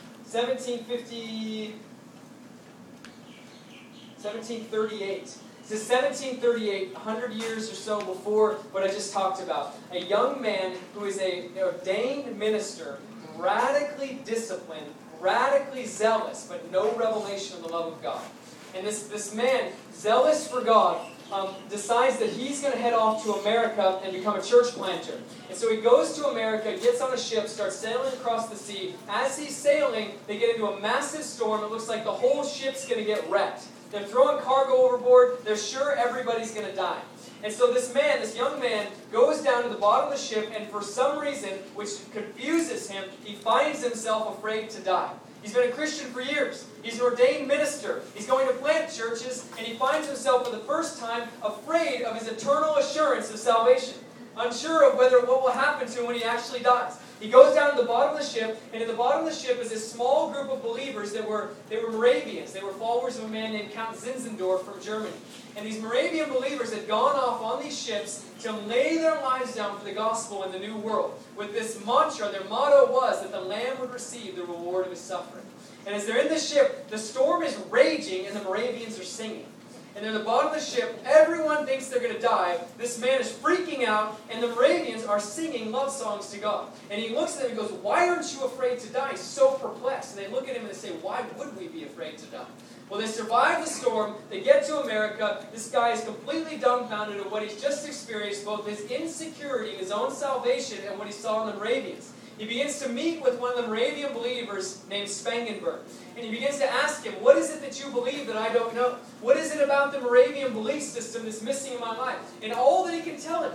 Speaker 1: 1738. This is 1738, 100 years or so before what I just talked about. A young man who is an ordained minister, radically disciplined, radically zealous, but no revelation of the love of God. And this man, zealous for God, decides that he's going to head off to America and become a church planter. And so he goes to America, gets on a ship, starts sailing across the sea. As he's sailing, they get into a massive storm. It looks like the whole ship's going to get wrecked. They're throwing cargo overboard. They're sure everybody's going to die. And so this young man, goes down to the bottom of the ship, and for some reason, which confuses him, he finds himself afraid to die. He's been a Christian for years. He's an ordained minister. He's going to plant churches, and he finds himself for the first time afraid of his eternal assurance of salvation. Unsure of what will happen to him when he actually dies. He goes down to the bottom of the ship, and at the bottom of the ship is this small group of believers they were Moravians. They were followers of a man named Count Zinzendorf from Germany. And these Moravian believers had gone off on these ships to lay their lives down for the gospel in the New World. With this mantra, their motto was that the Lamb would receive the reward of his suffering. And as they're in the ship, the storm is raging, and the Moravians are singing. And they're at the bottom of the ship. Everyone thinks they're going to die. This man is freaking out, and the Moravians are singing love songs to God. And he looks at them and goes, "Why aren't you afraid to die?" He's so perplexed. And they look at him and they say, "Why would we be afraid to die?" Well, they survive the storm. They get to America. This guy is completely dumbfounded at what he's just experienced, both his insecurity in his own salvation and what he saw in the Moravians. He begins to meet with one of the Moravian believers named Spangenberg. And he begins to ask him, "What is it that you believe that I don't know? What is it about the Moravian belief system that's missing in my life?" And all that he can tell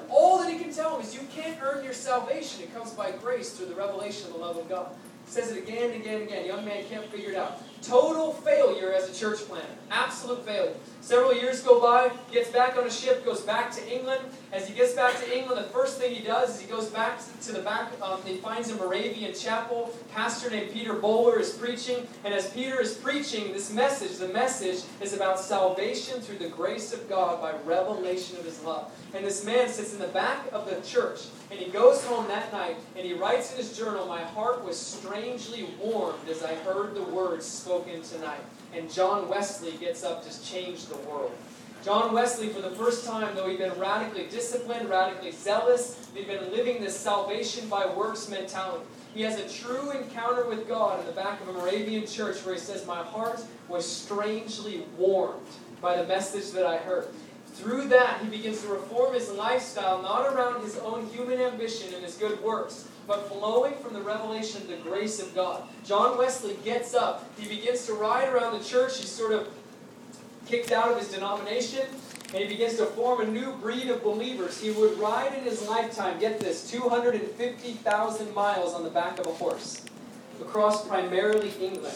Speaker 1: him is, you can't earn your salvation. It comes by grace through the revelation of the love of God. He says it again and again and again. The young man can't figure it out. Total failure as a church planter. Absolute failure. Several years go by, gets back on a ship, goes back to England. As he gets back to England, the first thing he does is he goes back to the back. He finds a Moravian chapel. A pastor named Peter Bowler is preaching. And as Peter is preaching this message, the message is about salvation through the grace of God by revelation of his love. And this man sits in the back of the church, and he goes home that night, and he writes in his journal, "My heart was strangely warmed as I heard the words spoken tonight." And John Wesley gets up to change the world. John Wesley, for the first time, though he'd been radically disciplined, radically zealous, he'd been living this salvation by works mentality. He has a true encounter with God in the back of a Moravian church where he says, "My heart was strangely warmed by the message that I heard." Through that, he begins to reform his lifestyle, not around his own human ambition and his good works, but flowing from the revelation of the grace of God. John Wesley gets up. He begins to ride around the church. He's sort of kicked out of his denomination, and he begins to form a new breed of believers. He would ride in his lifetime, get this, 250,000 miles on the back of a horse. Across primarily England.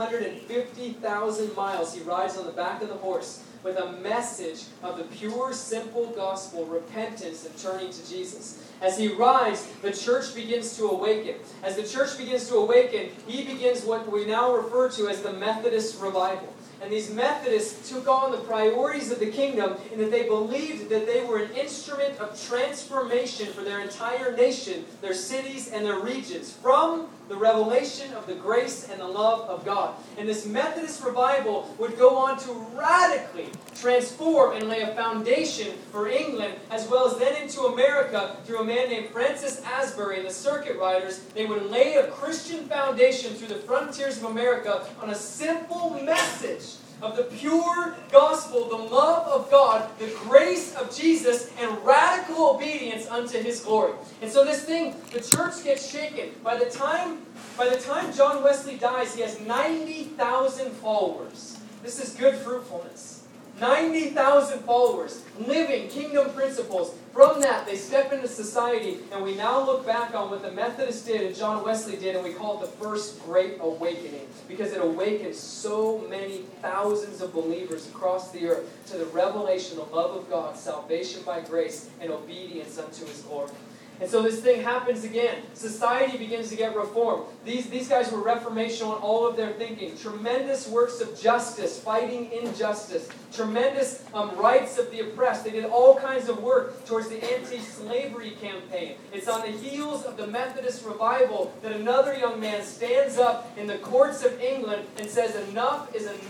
Speaker 1: 250,000 miles he rides on the back of the horse with a message of the pure, simple gospel, repentance and turning to Jesus. As he rides, the church begins to awaken. As the church begins to awaken, he begins what we now refer to as the Methodist revival. And these Methodists took on the priorities of the kingdom in that they believed that they were an instrument of transformation for their entire nation, their cities, and their regions from the revelation of the grace and the love of God. And this Methodist revival would go on to radically transform and lay a foundation for England as well as then into America through a man named Francis Asbury and the Circuit Riders. They would lay a Christian foundation through the frontiers of America on a simple message of the pure gospel, the love of God, the grace of Jesus, and radical obedience unto His glory. And so this thing, the church gets shaken. By the time John Wesley dies, he has 90,000 followers. This is good fruitfulness. 90,000 followers, living kingdom principles. From that, they step into society, and we now look back on what the Methodists did and John Wesley did, and we call it the First Great Awakening, because it awakened so many thousands of believers across the earth to the revelation, the love of God, salvation by grace, and obedience unto His glory. And so this thing happens again. Society begins to get reformed. These guys were reformational in all of their thinking. Tremendous works of justice, fighting injustice. Tremendous rights of the oppressed. They did all kinds of work towards the anti-slavery campaign. It's on the heels of the Methodist revival that another young man stands up in the courts of England and says, "Enough is enough.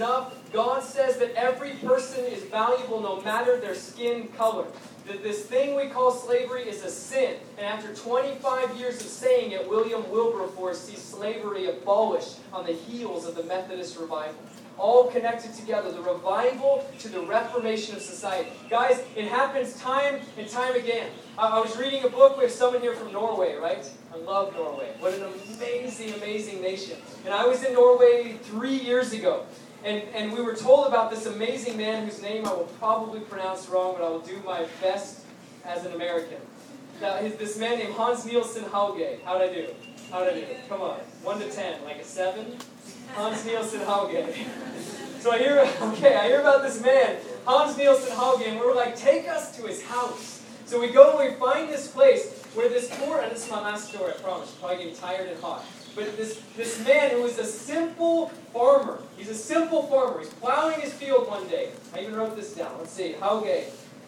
Speaker 1: God says that every person is valuable no matter their skin color. That this thing we call slavery is a sin. And after 25 years of saying it, William Wilberforce sees slavery abolished on the heels of the Methodist revival. All connected together, the revival to the reformation of society. Guys, it happens time and time again. I was reading a book with someone here from Norway, right? I love Norway. What an amazing, amazing nation. And I was in Norway 3 years ago. And we were told about this amazing man whose name I will probably pronounce wrong, but I will do my best as an American. Now, this man named Hans Nielsen Hauge. How'd I do? Come on. 1 to 10, like a 7? Hans Nielsen Hauge. So I hear about this man, Hans Nielsen Hauge, and we were like, take us to his house. So we go and we find this place where this poor, and this is my last story, I promise, you're probably getting tired and hot. But this man who was a simple farmer, he's a simple farmer, he's plowing his field one day. I even wrote this down, let's see, Hauge,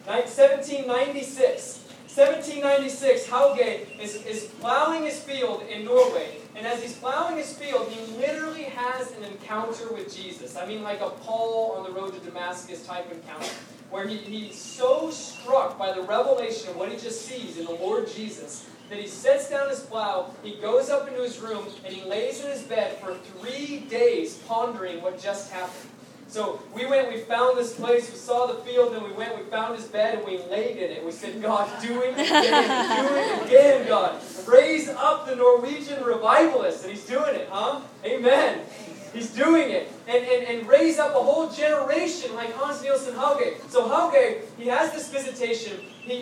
Speaker 1: 1796. 1796, Hauge is plowing his field in Norway. And as he's plowing his field, he literally has an encounter with Jesus. I mean, like a Paul on the road to Damascus type encounter, where he's so struck by the revelation of what he just sees in the Lord Jesus that he sets down his plow, he goes up into his room, and he lays in his bed for 3 days pondering what just happened. So we went, we found this place, we saw the field, then we went, we found his bed, and we laid in it. We said, God, do it again, God. Raise up the Norwegian revivalists. And he's doing it, huh? Amen. He's doing it. And raise up a whole generation like Hans Nielsen Hauge. So Hauge, he has this visitation.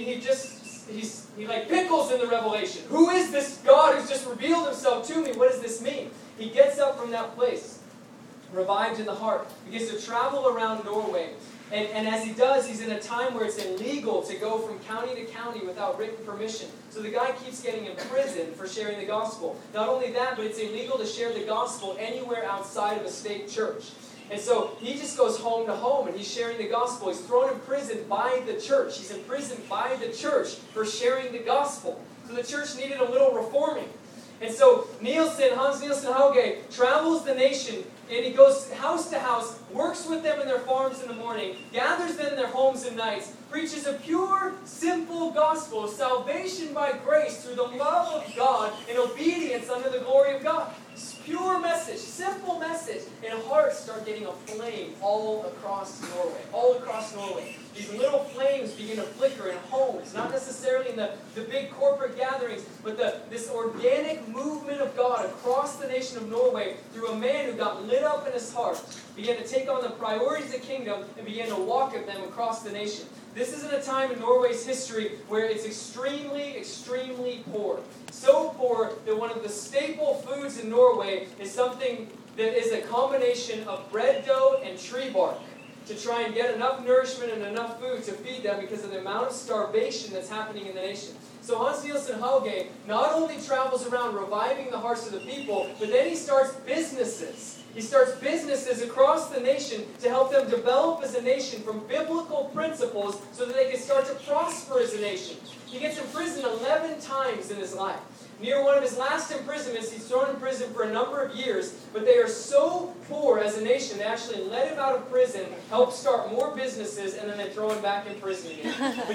Speaker 1: He like pickles in the revelation. Who is this God who's just revealed himself to me? What does this mean? He gets up from that place, revived in the heart, begins to travel around Norway. And as he does, he's in a time where it's illegal to go from county to county without written permission. So the guy keeps getting imprisoned for sharing the gospel. Not only that, but it's illegal to share the gospel anywhere outside of a state church. And so he just goes home to home and he's sharing the gospel. He's thrown in prison by the church. He's imprisoned by the church for sharing the gospel. So the church needed a little reforming. And so Hans Nielsen Hauge travels the nation, and he goes house to house, works with them in their farms in the morning, gathers them in their homes at nights, preaches a pure, simple gospel of salvation by grace through the love of God and obedience under the glory of God. Pure message, simple message, and hearts start getting aflame all across Norway. All across Norway. These little flames begin to flicker in homes, not necessarily in the big corporate gatherings, but this organic movement of God across the nation of Norway through a man who got lit up in his heart, began to take on the priorities of the kingdom and began to walk at them across the nation. This is at a time in Norway's history where it's extremely, extremely poor. So poor that one of the staple foods in Norway is something that is a combination of bread dough and tree bark to try and get enough nourishment and enough food to feed them because of the amount of starvation that's happening in the nation. So Hans Nielsen Hauge not only travels around reviving the hearts of the people, but then he starts businesses. He starts businesses across the nation to help them develop as a nation from biblical principles so that they can start to prosper as a nation. He gets imprisoned 11 times in his life. Near one of his last imprisonments, he's thrown in prison for a number of years, but they are so poor as a nation, they actually let him out of prison, help start more businesses, and then they throw him back in prison again. But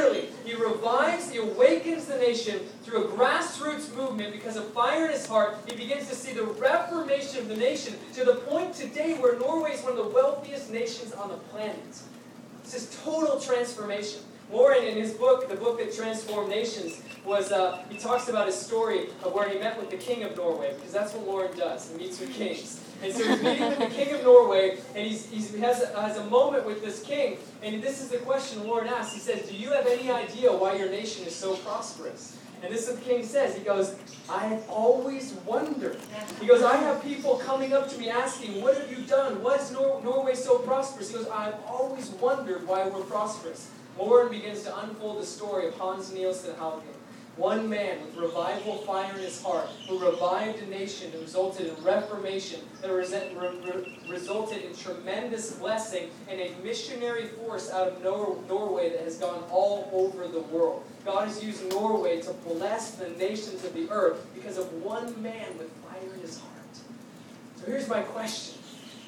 Speaker 1: he revives, he awakens the nation through a grassroots movement because of fire in his heart. He begins to see the reformation of the nation to the point today where Norway is one of the wealthiest nations on the planet. It's this total transformation. Lauren, in his book, the book that transformed nations, he talks about his story of where he met with the king of Norway, because that's what Lauren does. He meets with kings. And so he's meeting with the king of Norway, and he has a moment with this king. And this is the question Lauren asks. He says, do you have any idea why your nation is so prosperous? And this is what the king says. He goes, I have always wondered. He goes, I have people coming up to me asking, what have you done? Why is Norway so prosperous? He goes, I have always wondered why we're prosperous. Lauren begins to unfold the story of Hans Nielsen Hauge. One man with revival fire in his heart who revived a nation that resulted in reformation, that resulted in tremendous blessing and a missionary force out of Norway that has gone all over the world. God has used Norway to bless the nations of the earth because of one man with fire in his heart. So here's my question.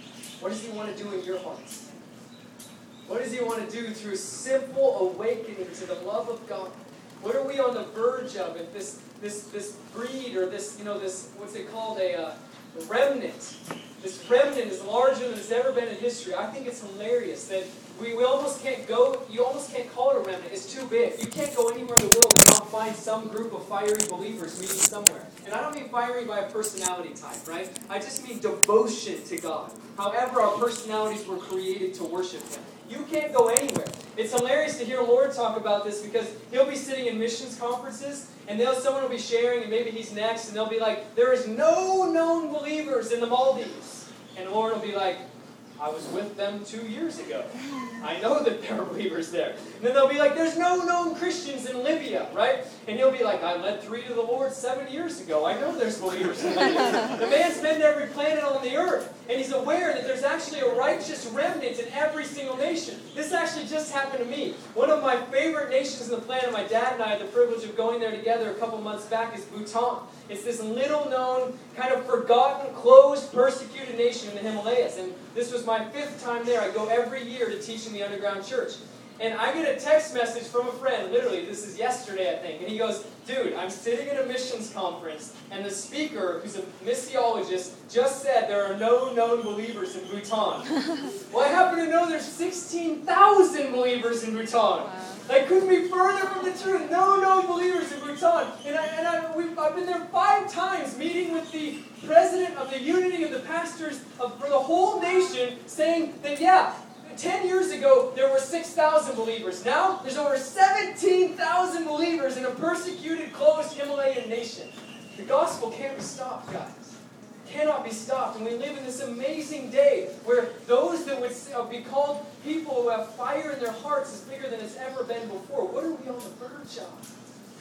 Speaker 1: What does He want to do in your hearts? What does He want to do through simple awakening to the love of God? What are we on the verge of if this breed or this what's it called, a remnant? This remnant is larger than it's ever been in history. I think it's hilarious that we almost can't go, you almost can't call it a remnant. It's too big. You can't go anywhere in the world and not find some group of fiery believers meeting somewhere. And I don't mean fiery by a personality type, right? I just mean devotion to God. However our personalities were created to worship Him. You can't go anywhere. It's hilarious to hear Lord talk about this because He'll be sitting in missions conferences and someone will be sharing and maybe he's next and they'll be like, there is no known believers in the Maldives. And Lord will be like, I was with them 2 years ago. I know that there are believers there. And then they'll be like, there's no known Christians in Libya, right? And He'll be like, I led 3 to the Lord 7 years ago. I know there's believers in Libya. The man's been to every planet on the earth. And he's aware that there's actually a righteous remnant in every single nation. This actually just happened to me. One of my favorite nations on the planet, my dad and I had the privilege of going there together a couple months back, is Bhutan. It's this little known, kind of forgotten, closed, persecuted nation in the Himalayas. And this was my 5th time there. I go every year to teach in the underground church. And I get a text message from a friend, literally, this is yesterday I think, and he goes, dude, I'm sitting at a missions conference, and the speaker, who's a missiologist, just said there are no known believers in Bhutan. Well, I happen to know there's 16,000 believers in Bhutan. Wow. That couldn't be further from the truth. No known believers in Bhutan. And I've been there 5 times meeting with the president of the unity of the pastors for the whole nation, saying that, yeah, 10 years ago, there were 6,000 believers. Now, there's over 17,000 believers in a persecuted, closed Himalayan nation. The gospel can't be stopped, guys. Cannot be stopped. And we live in this amazing day where those that would be called people who have fire in their hearts is bigger than it's ever been before. What are we on the verge of?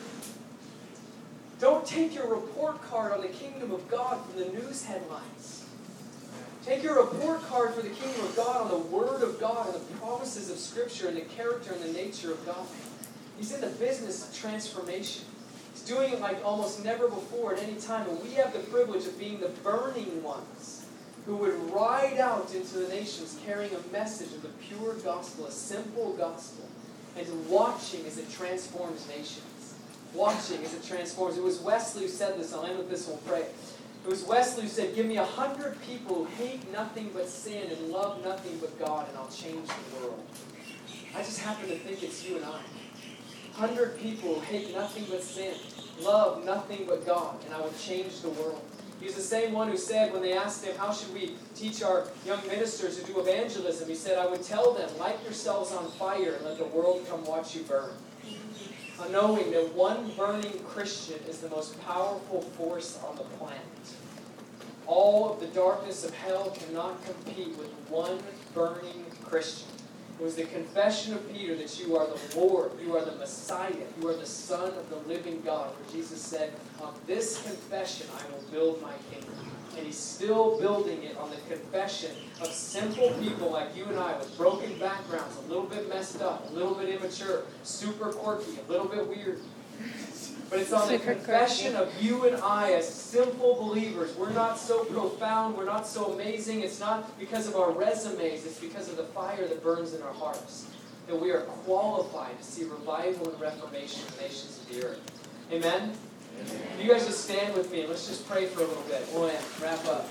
Speaker 1: Don't take your report card on the kingdom of God from the news headlines. Take your report card for the kingdom of God on the Word of God and the promises of Scripture and the character and the nature of God. He's in the business of transformation. He's doing it like almost never before at any time. And we have the privilege of being the burning ones who would ride out into the nations carrying a message of the pure gospel, a simple gospel, and watching as it transforms nations. Watching as it transforms. It was Wesley who said this. I'll end with this and we'll pray. It was Wesley who said, give me 100 people who hate nothing but sin and love nothing but God, and I'll change the world. I just happen to think it's you and I. 100 people who hate nothing but sin, love nothing but God, and I will change the world. He's the same one who said, when they asked him, how should we teach our young ministers to do evangelism? He said, I would tell them, light yourselves on fire and let the world come watch you burn. Knowing that one burning Christian is the most powerful force on the planet. All of the darkness of hell cannot compete with one burning Christian. It was the confession of Peter that you are the Lord, you are the Messiah, you are the Son of the living God, where Jesus said, on this confession I will build my kingdom. And He's still building it on the confession of simple people like you and I with broken backgrounds, a little bit messed up, a little bit immature, super quirky, a little bit weird. But it's on the confession of you and I as simple believers. We're not so profound, we're not so amazing. It's not because of our resumes, it's because of the fire that burns in our hearts. That we are qualified to see revival and reformation in the nations of the earth. Amen? You guys just stand with me and let's just pray for a little bit. We'll wrap up.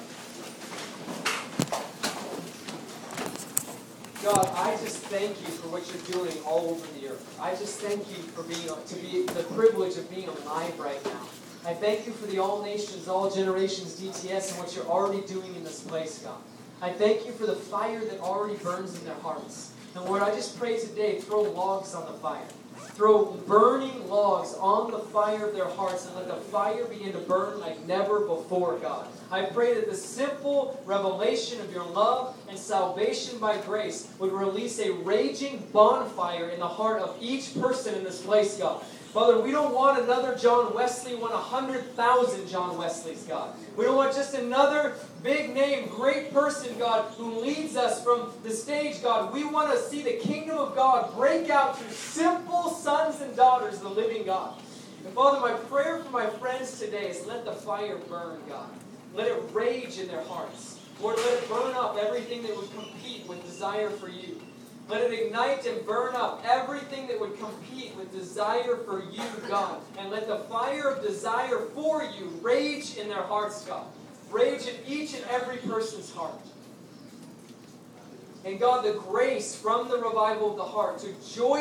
Speaker 1: God, I just thank you for what you're doing all over the earth. I just thank you for the privilege of being alive right now. I thank you for the All Nations, All Generations DTS and what you're already doing in this place, God. I thank you for the fire that already burns in their hearts. And Lord, I just pray today, throw logs on the fire. Throw burning logs on the fire of their hearts and let the fire begin to burn like never before, God. I pray that the simple revelation of your love and salvation by grace would release a raging bonfire in the heart of each person in this place, God. Father, we don't want another John Wesley. We want 100,000 John Wesleys, God. We don't want just another big name, great person, God, who leads us from the stage, God. We want to see the kingdom of God break out through simple sons and daughters of the living God. And Father, my prayer for my friends today is let the fire burn, God. Let it rage in their hearts. Lord, let it burn up everything that would compete with desire for you. Let it ignite and burn up everything that would compete with desire for you, God. And let the fire of desire for you rage in their hearts, God. Rage in each and every person's heart. And God, the grace from the revival of the heart to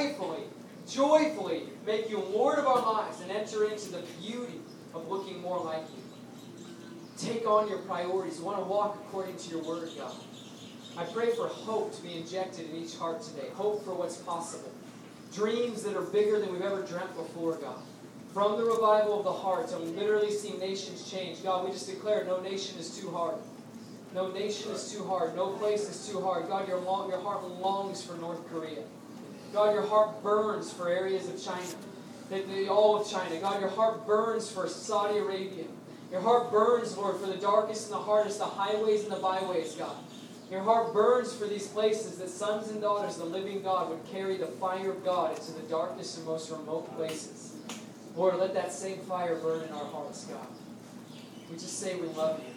Speaker 1: joyfully make you Lord of our lives and enter into the beauty of looking more like you. Take on your priorities. We want to walk according to your word, God. I pray for hope to be injected in each heart today. Hope for what's possible. Dreams that are bigger than we've ever dreamt before, God. From the revival of the heart, and we literally see nations change. God, we just declare no nation is too hard. No nation is too hard. No place is too hard. God, your heart longs for North Korea. God, your heart burns for areas of China. All of China. God, your heart burns for Saudi Arabia. Your heart burns, Lord, for the darkest and the hardest, the highways and the byways, God. Your heart burns for these places that sons and daughters of the living God would carry the fire of God into the darkest and most remote places. Lord, let that same fire burn in our hearts, God. We just say we love you.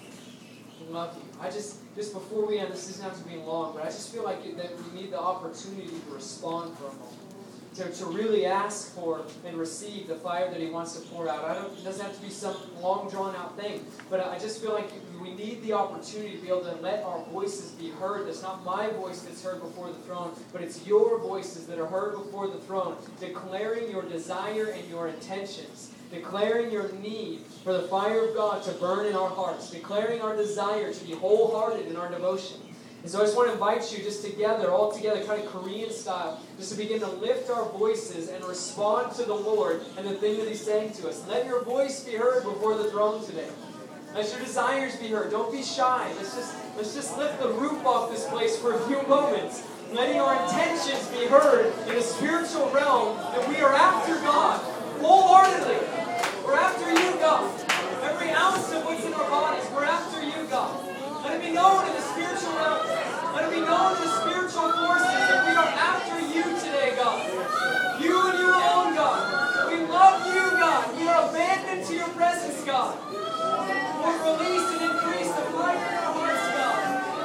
Speaker 1: We love you. Just before we end, this doesn't have to be long, but I just feel like that we need the opportunity to respond for a moment. To really ask for and receive the fire that He wants to pour out. It doesn't have to be some long drawn out thing, but I just feel like we need the opportunity to be able to let our voices be heard. It's not my voice that's heard before the throne, but it's your voices that are heard before the throne, declaring your desire and your intentions, declaring your need for the fire of God to burn in our hearts, declaring our desire to be wholehearted in our devotion. And so I just want to invite you just together, all together, kind of Korean style, just to begin to lift our voices and respond to the Lord and the thing that He's saying to us. Let your voice be heard before the throne today. Let your desires be heard. Don't be shy. Let's just lift the roof off this place for a few moments. Letting our intentions be heard in the spiritual realm that we are after God wholeheartedly. We're after you, God. Every ounce of what's in our bodies, we're after you, God. Let it be known in the spiritual realm. Let it be known in the spiritual forces that we are after you today, God. You and you alone, God. We love you, God. We are abandoned to your presence, God. Lord, release and increase the fire in our hearts, God.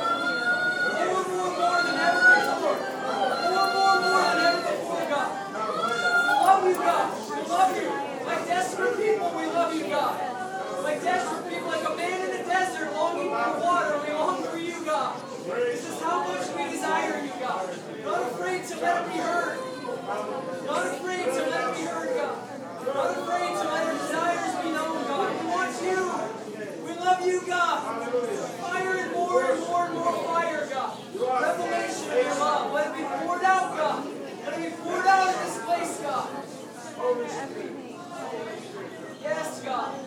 Speaker 1: More than ever before. More than ever before, God. We love you, God. We love you. Like desperate people, we love you, God. Like desperate people, like a man in the desert longing for water, we long for you, God. This is how much we desire you, God. Not afraid to let it be heard. Not afraid to let it be heard, God. Not afraid to let our desires be known, God. We want you. We love you, God. Fire and more fire, God. Revelation of your love. Let it be poured out, God. Let it be poured out in this place, God. Yes, God.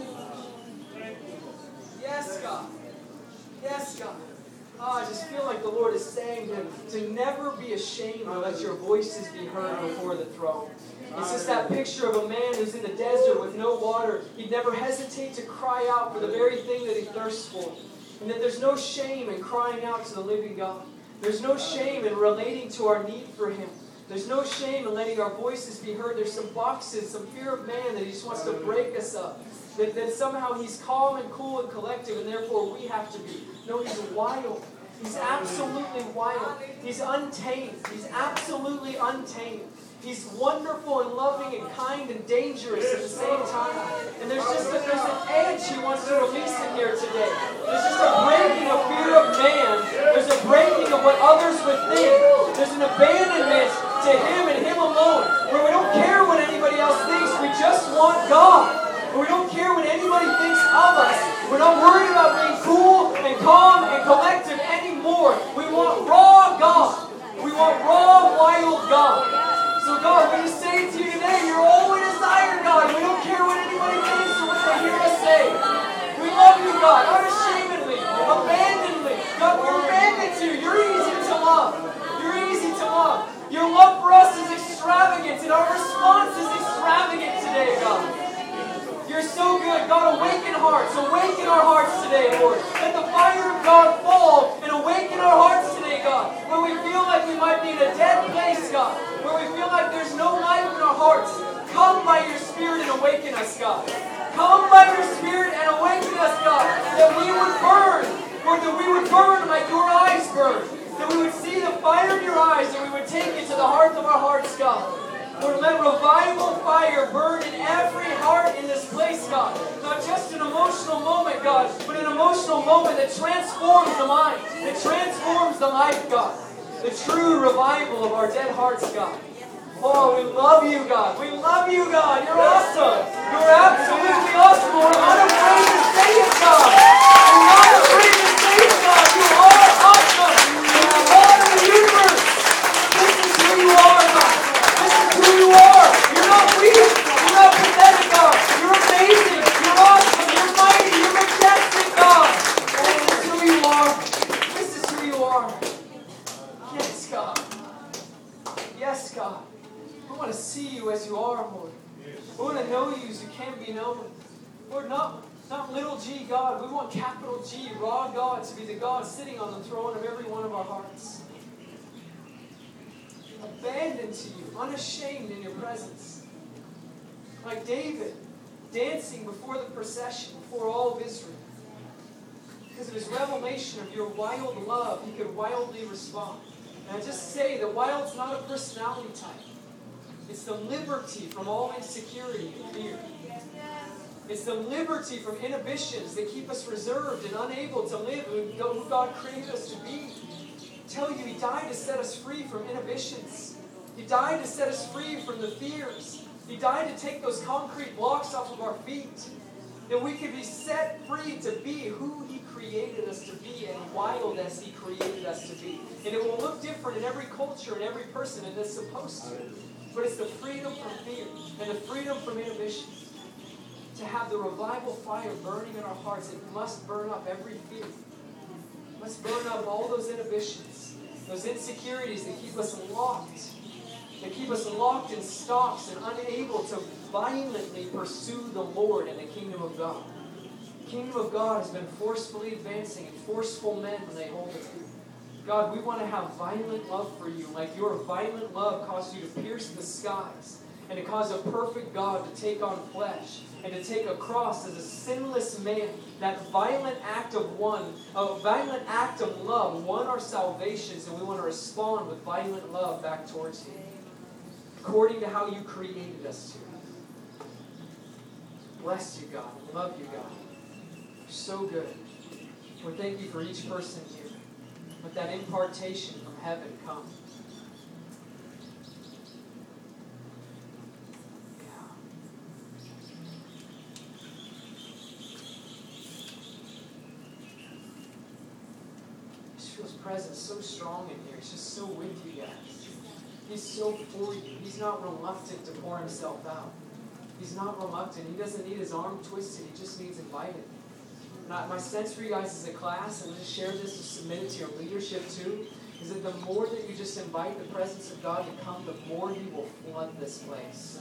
Speaker 1: Yes, God. Yes, God. I just feel like the Lord is saying to never be ashamed to let your voices be heard before the throne. It's just that picture of a man who's in the desert with no water. He'd never hesitate to cry out for the very thing that he thirsts for. And that there's no shame in crying out to the living God. There's no shame in relating to our need for Him. There's no shame in letting our voices be heard. There's some boxes, some fear of man that He just wants to break us up. That somehow He's calm and cool and collective, and therefore we have to be. No, He's wild. He's absolutely wild. He's untamed. He's absolutely untamed. He's wonderful and loving and kind and dangerous at the same time. And there's an edge He wants to release in here today. There's just a breaking of fear of man. There's a breaking of what others would think. There's an abandonment to Him and Him alone, where we don't care what anybody else thinks. We just want God. We don't care what anybody thinks of us. We're not worried about being cool and calm and collective anymore. We want raw God. We want raw, wild God. So God, we just say to you today, you're all we desire, God. We don't care what anybody thinks or what they hear us say. We love you, God, unashamedly, abandonedly. God, we're abandoned to you. You're easy to love. You're easy to love. Your love for us is extravagant, and our response is extravagant today, God. You're so good. God, awaken hearts. Awaken our hearts today, Lord. Let the fire of God fall and awaken our hearts today, God. Where we feel like we might be in a dead place, God. Where we feel like there's no life in our hearts. Come by your Spirit and awaken us, God. Come by your Spirit and awaken us, God. That we would burn Lord, that we would burn like your eyes burn. That we would see the fire in your eyes and we would take it to the heart of our hearts, God. Lord, let revival fire burn in every heart in this place, God. Not just an emotional moment, God, but an emotional moment that transforms the mind, that transforms the life, God. The true revival of our dead hearts, God. Oh, we love you, God. We love you, God. You're awesome. You're absolutely awesome, Lord. I'm not afraid to say it, God. I'm not afraid to say it, God. You are awesome. You're the God of the universe. This is who you are, God. This is who you are. You're not weak. You're not pathetic, God. You're amazing. You're awesome. You're mighty. You're majestic, God. Oh, this is who you are. This is who you are. Yes, God. Yes, God. We want to see you as you are, Lord. We want to know you as you can be known. Lord, not little g God. We want capital G, raw God, to be the God sitting on the throne of every one of our hearts. Abandoned to you, unashamed in your presence. Like David, dancing before the procession, before all of Israel. Because of his revelation of your wild love, he could wildly respond. And I just say that wild's not a personality type. It's the liberty from all insecurity and fear. It's the liberty from inhibitions that keep us reserved and unable to live who God created us to be. I tell you, He died to set us free from inhibitions. He died to set us free from the fears. He died to take those concrete blocks off of our feet. That we could be set free to be who He created us to be and wild as He created us to be. And it will look different in every culture and every person, and it's supposed to. But it's the freedom from fear and the freedom from inhibition. To have the revival fire burning in our hearts, it must burn up every fear. It must burn up all those inhibitions, those insecurities that keep us locked. That keep us locked in stocks and unable to violently pursue the Lord and the kingdom of God. The kingdom of God has been forcefully advancing, and forceful men when they hold it. God, we want to have violent love for you, like your violent love caused you to pierce the skies and to cause a perfect God to take on flesh and to take a cross as a sinless man. That violent act of love won our salvations, and we want to respond with violent love back towards you, according to how you created us to. Bless you, God. Love you, God. You're so good. We thank you for each person here. Let that impartation from heaven come. Yeah. I just feel His presence so strong in here. He's just so with you guys. He's so for you. He's not reluctant to pour Himself out. He's not reluctant. He doesn't need His arm twisted. He just needs invited. My sense for you guys as a class, and just share this to submit it to your leadership too, is that the more that you just invite the presence of God to come, the more He will flood this place.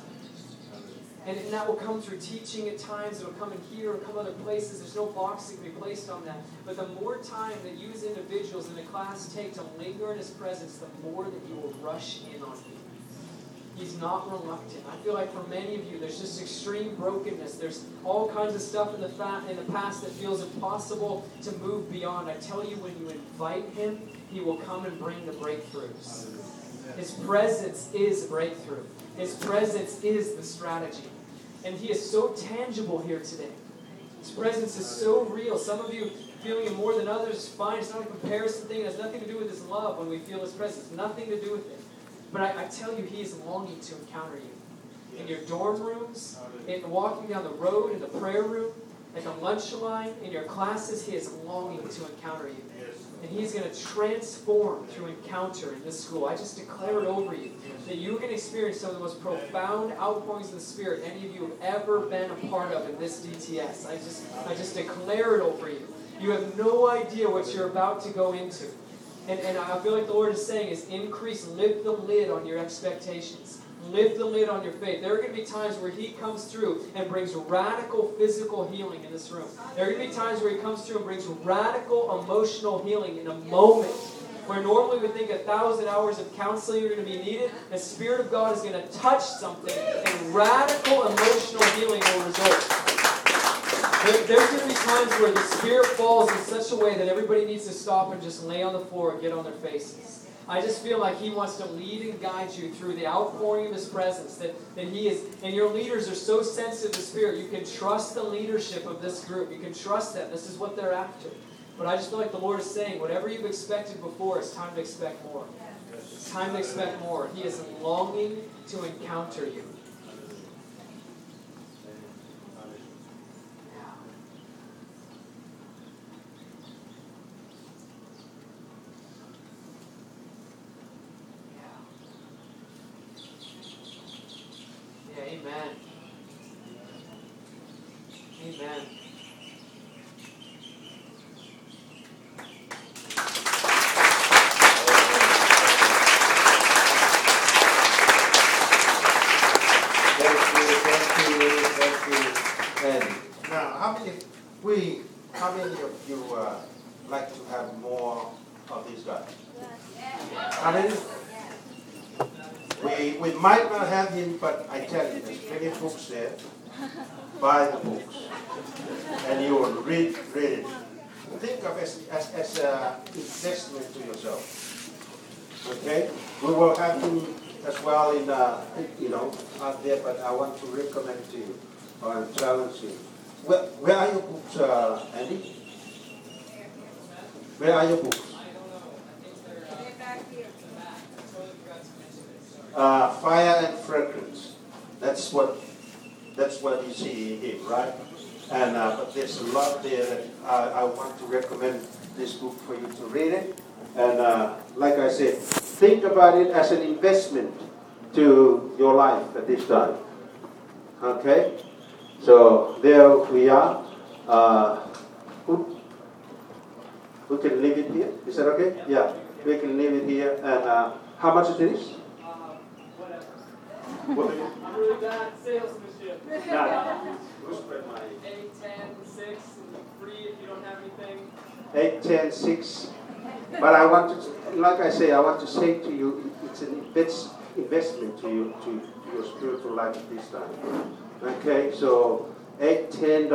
Speaker 1: And that will come through teaching at times. It will come in here or come other places. There's no box that can be placed on that. But the more time that you as individuals in the class take to linger in His presence, the more that He will rush in on you. He's not reluctant. I feel like for many of you, there's just extreme brokenness. There's all kinds of stuff in the past that feels impossible to move beyond. I tell you, when you invite Him, He will come and bring the breakthroughs. His presence is a breakthrough. His presence is the strategy. And He is so tangible here today. His presence is so real. Some of you feeling Him more than others is fine. It's not a comparison thing. It has nothing to do with His love when we feel His presence. Nothing to do with it. But I tell you, He is longing to encounter you. In your dorm rooms, in walking down the road, in the prayer room, at the lunch line, in your classes, He is longing to encounter you. And He's going to transform through encounter in this school. I just declare it over you, that you can experience some of the most profound outpourings of the Spirit any of you have ever been a part of in this DTS. I just declare it over you. You have no idea what you're about to go into. And I feel like the Lord is saying is lift the lid on your expectations. Lift the lid on your faith. There are going to be times where He comes through and brings radical physical healing in this room. There are going to be times where He comes through and brings radical emotional healing in a moment. Where normally we think 1,000 hours of counseling are going to be needed, the Spirit of God is going to touch something and radical emotional healing will result. There's going to be times where the Spirit falls in such a way that everybody needs to stop and just lay on the floor and get on their faces. I just feel like He wants to lead and guide you through the outpouring of His presence. That He is, and your leaders are so sensitive to the Spirit. You can trust the leadership of this group. You can trust them. This is what they're after. But I just feel like the Lord is saying, whatever you've expected before, it's time to expect more. It's time to expect more. He is longing to encounter you. Amen. Amen.
Speaker 2: Thank you. And now, how many of you like to have more of these guys? How many? We might not have him, but I tell you, there's plenty of books there. Buy the books, and you will read it. Think of it as an investment to yourself. Okay, we will have him as well in out there, but I want to recommend to you or challenge you. Where are your books, Andy? Where are your books? Fire and fragrance. That's what you see in him, right? And but there's a lot there that I want to recommend this book for you to read it. And like I said, think about it as an investment to your life at this time. Okay? So there we are. We can leave it here. Is that okay? Yeah, we can leave it here. And how much it is? What is it?
Speaker 1: I'm really bad at salesmanship.
Speaker 2: We'll spread my
Speaker 1: 8, 10, 6, and free if you don't have anything.
Speaker 2: 8, 10, 6. But I want to, like I say, I want to say to you, it's an investment to you, to your spiritual life at this time. Okay, so $8, $10,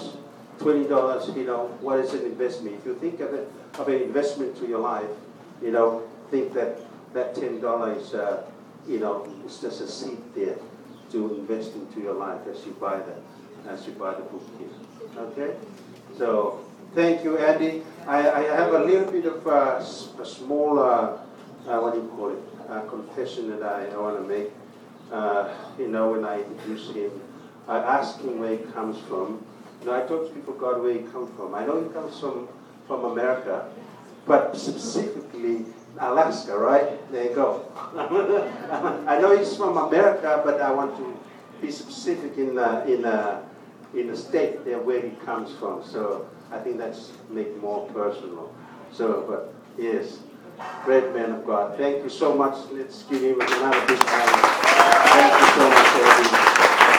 Speaker 2: $20, what is an investment? If you think of it of an investment to your life, think that $10 is, it's just a seed there to invest into your life as you buy the book here. Okay, so thank you, Andy. I have a little bit of a small, what do you call it, confession that I want to make. When I introduce him, I ask him where he comes from. I totally forgot where he comes from. I know he comes from America, but specifically Alaska, right? There you go. I know he's from America, but I want to be specific in the state there where he comes from. So I think that's make more personal. So, but yes, great man of God. Thank you so much. Let's give him another big hand. Thank you so much, everybody.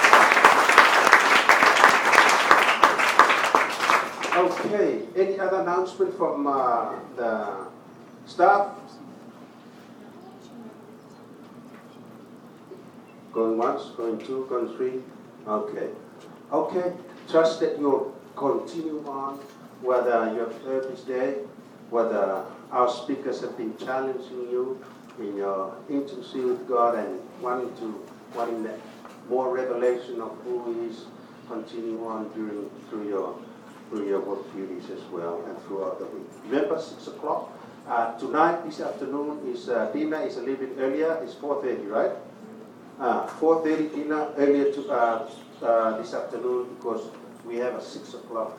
Speaker 2: Okay, any other announcement from the staff? Going once, going two, going three? Okay. Okay, trust that you'll continue on, whether you have heard this day, whether our speakers have been challenging you in your intimacy with God and wanting that more revelation of who He is, continue on through your work duties as well and throughout the week. Remember, 6 o'clock. Tonight, this afternoon, dinner is a little bit earlier. It's 4:30, right? 4:30 dinner earlier this afternoon because we have a 6 o'clock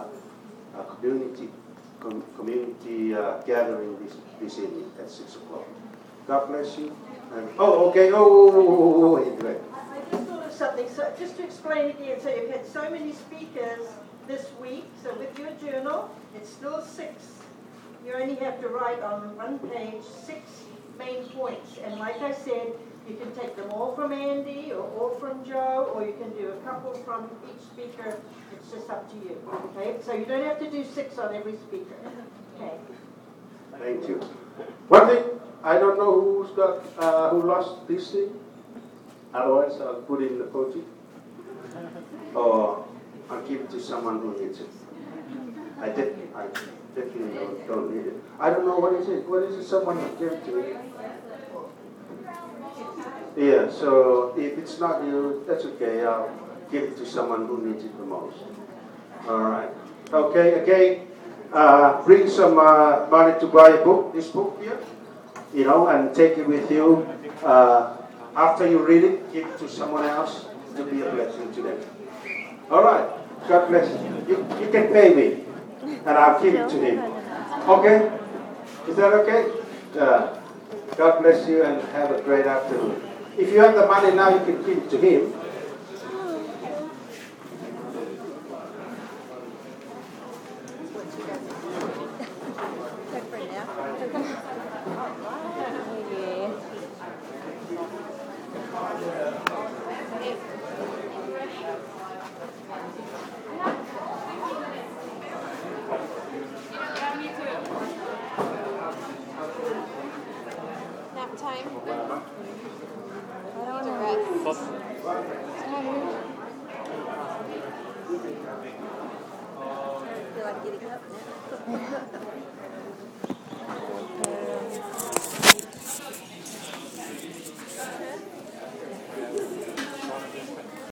Speaker 2: community gathering this evening at 6 o'clock. God bless you. And, okay. Anyway.
Speaker 3: I just thought of something. So just to explain again, so you've had so many speakers this week. So with your journal, it's still 6. You only have to write on one page 6 main points. And like I said, you can take them all from Andy or all from Joe, or you can do a couple from each speaker. It's just up to you. Okay? So you don't have to do 6 on every speaker. Okay.
Speaker 2: Thank you. One thing, I don't know who lost this thing. Otherwise, I'll put in the photo. Or I'll give it to someone who needs it. I definitely don't need it. I don't know what is it. What is it? Someone give it to me. Yeah. So if it's not you, that's okay. I'll give it to someone who needs it the most. All right. Okay. Again, bring some money to buy a book. This book here, and take it with you. After you read it, give it to someone else to be a blessing to them. All right. God bless you. You can pay me, and I'll give it to him. Okay? Is that okay? God bless you and have a great afternoon. If you have the money now, you can give it to him.
Speaker 4: Nap time. I don't want to rest. I feel like getting up now.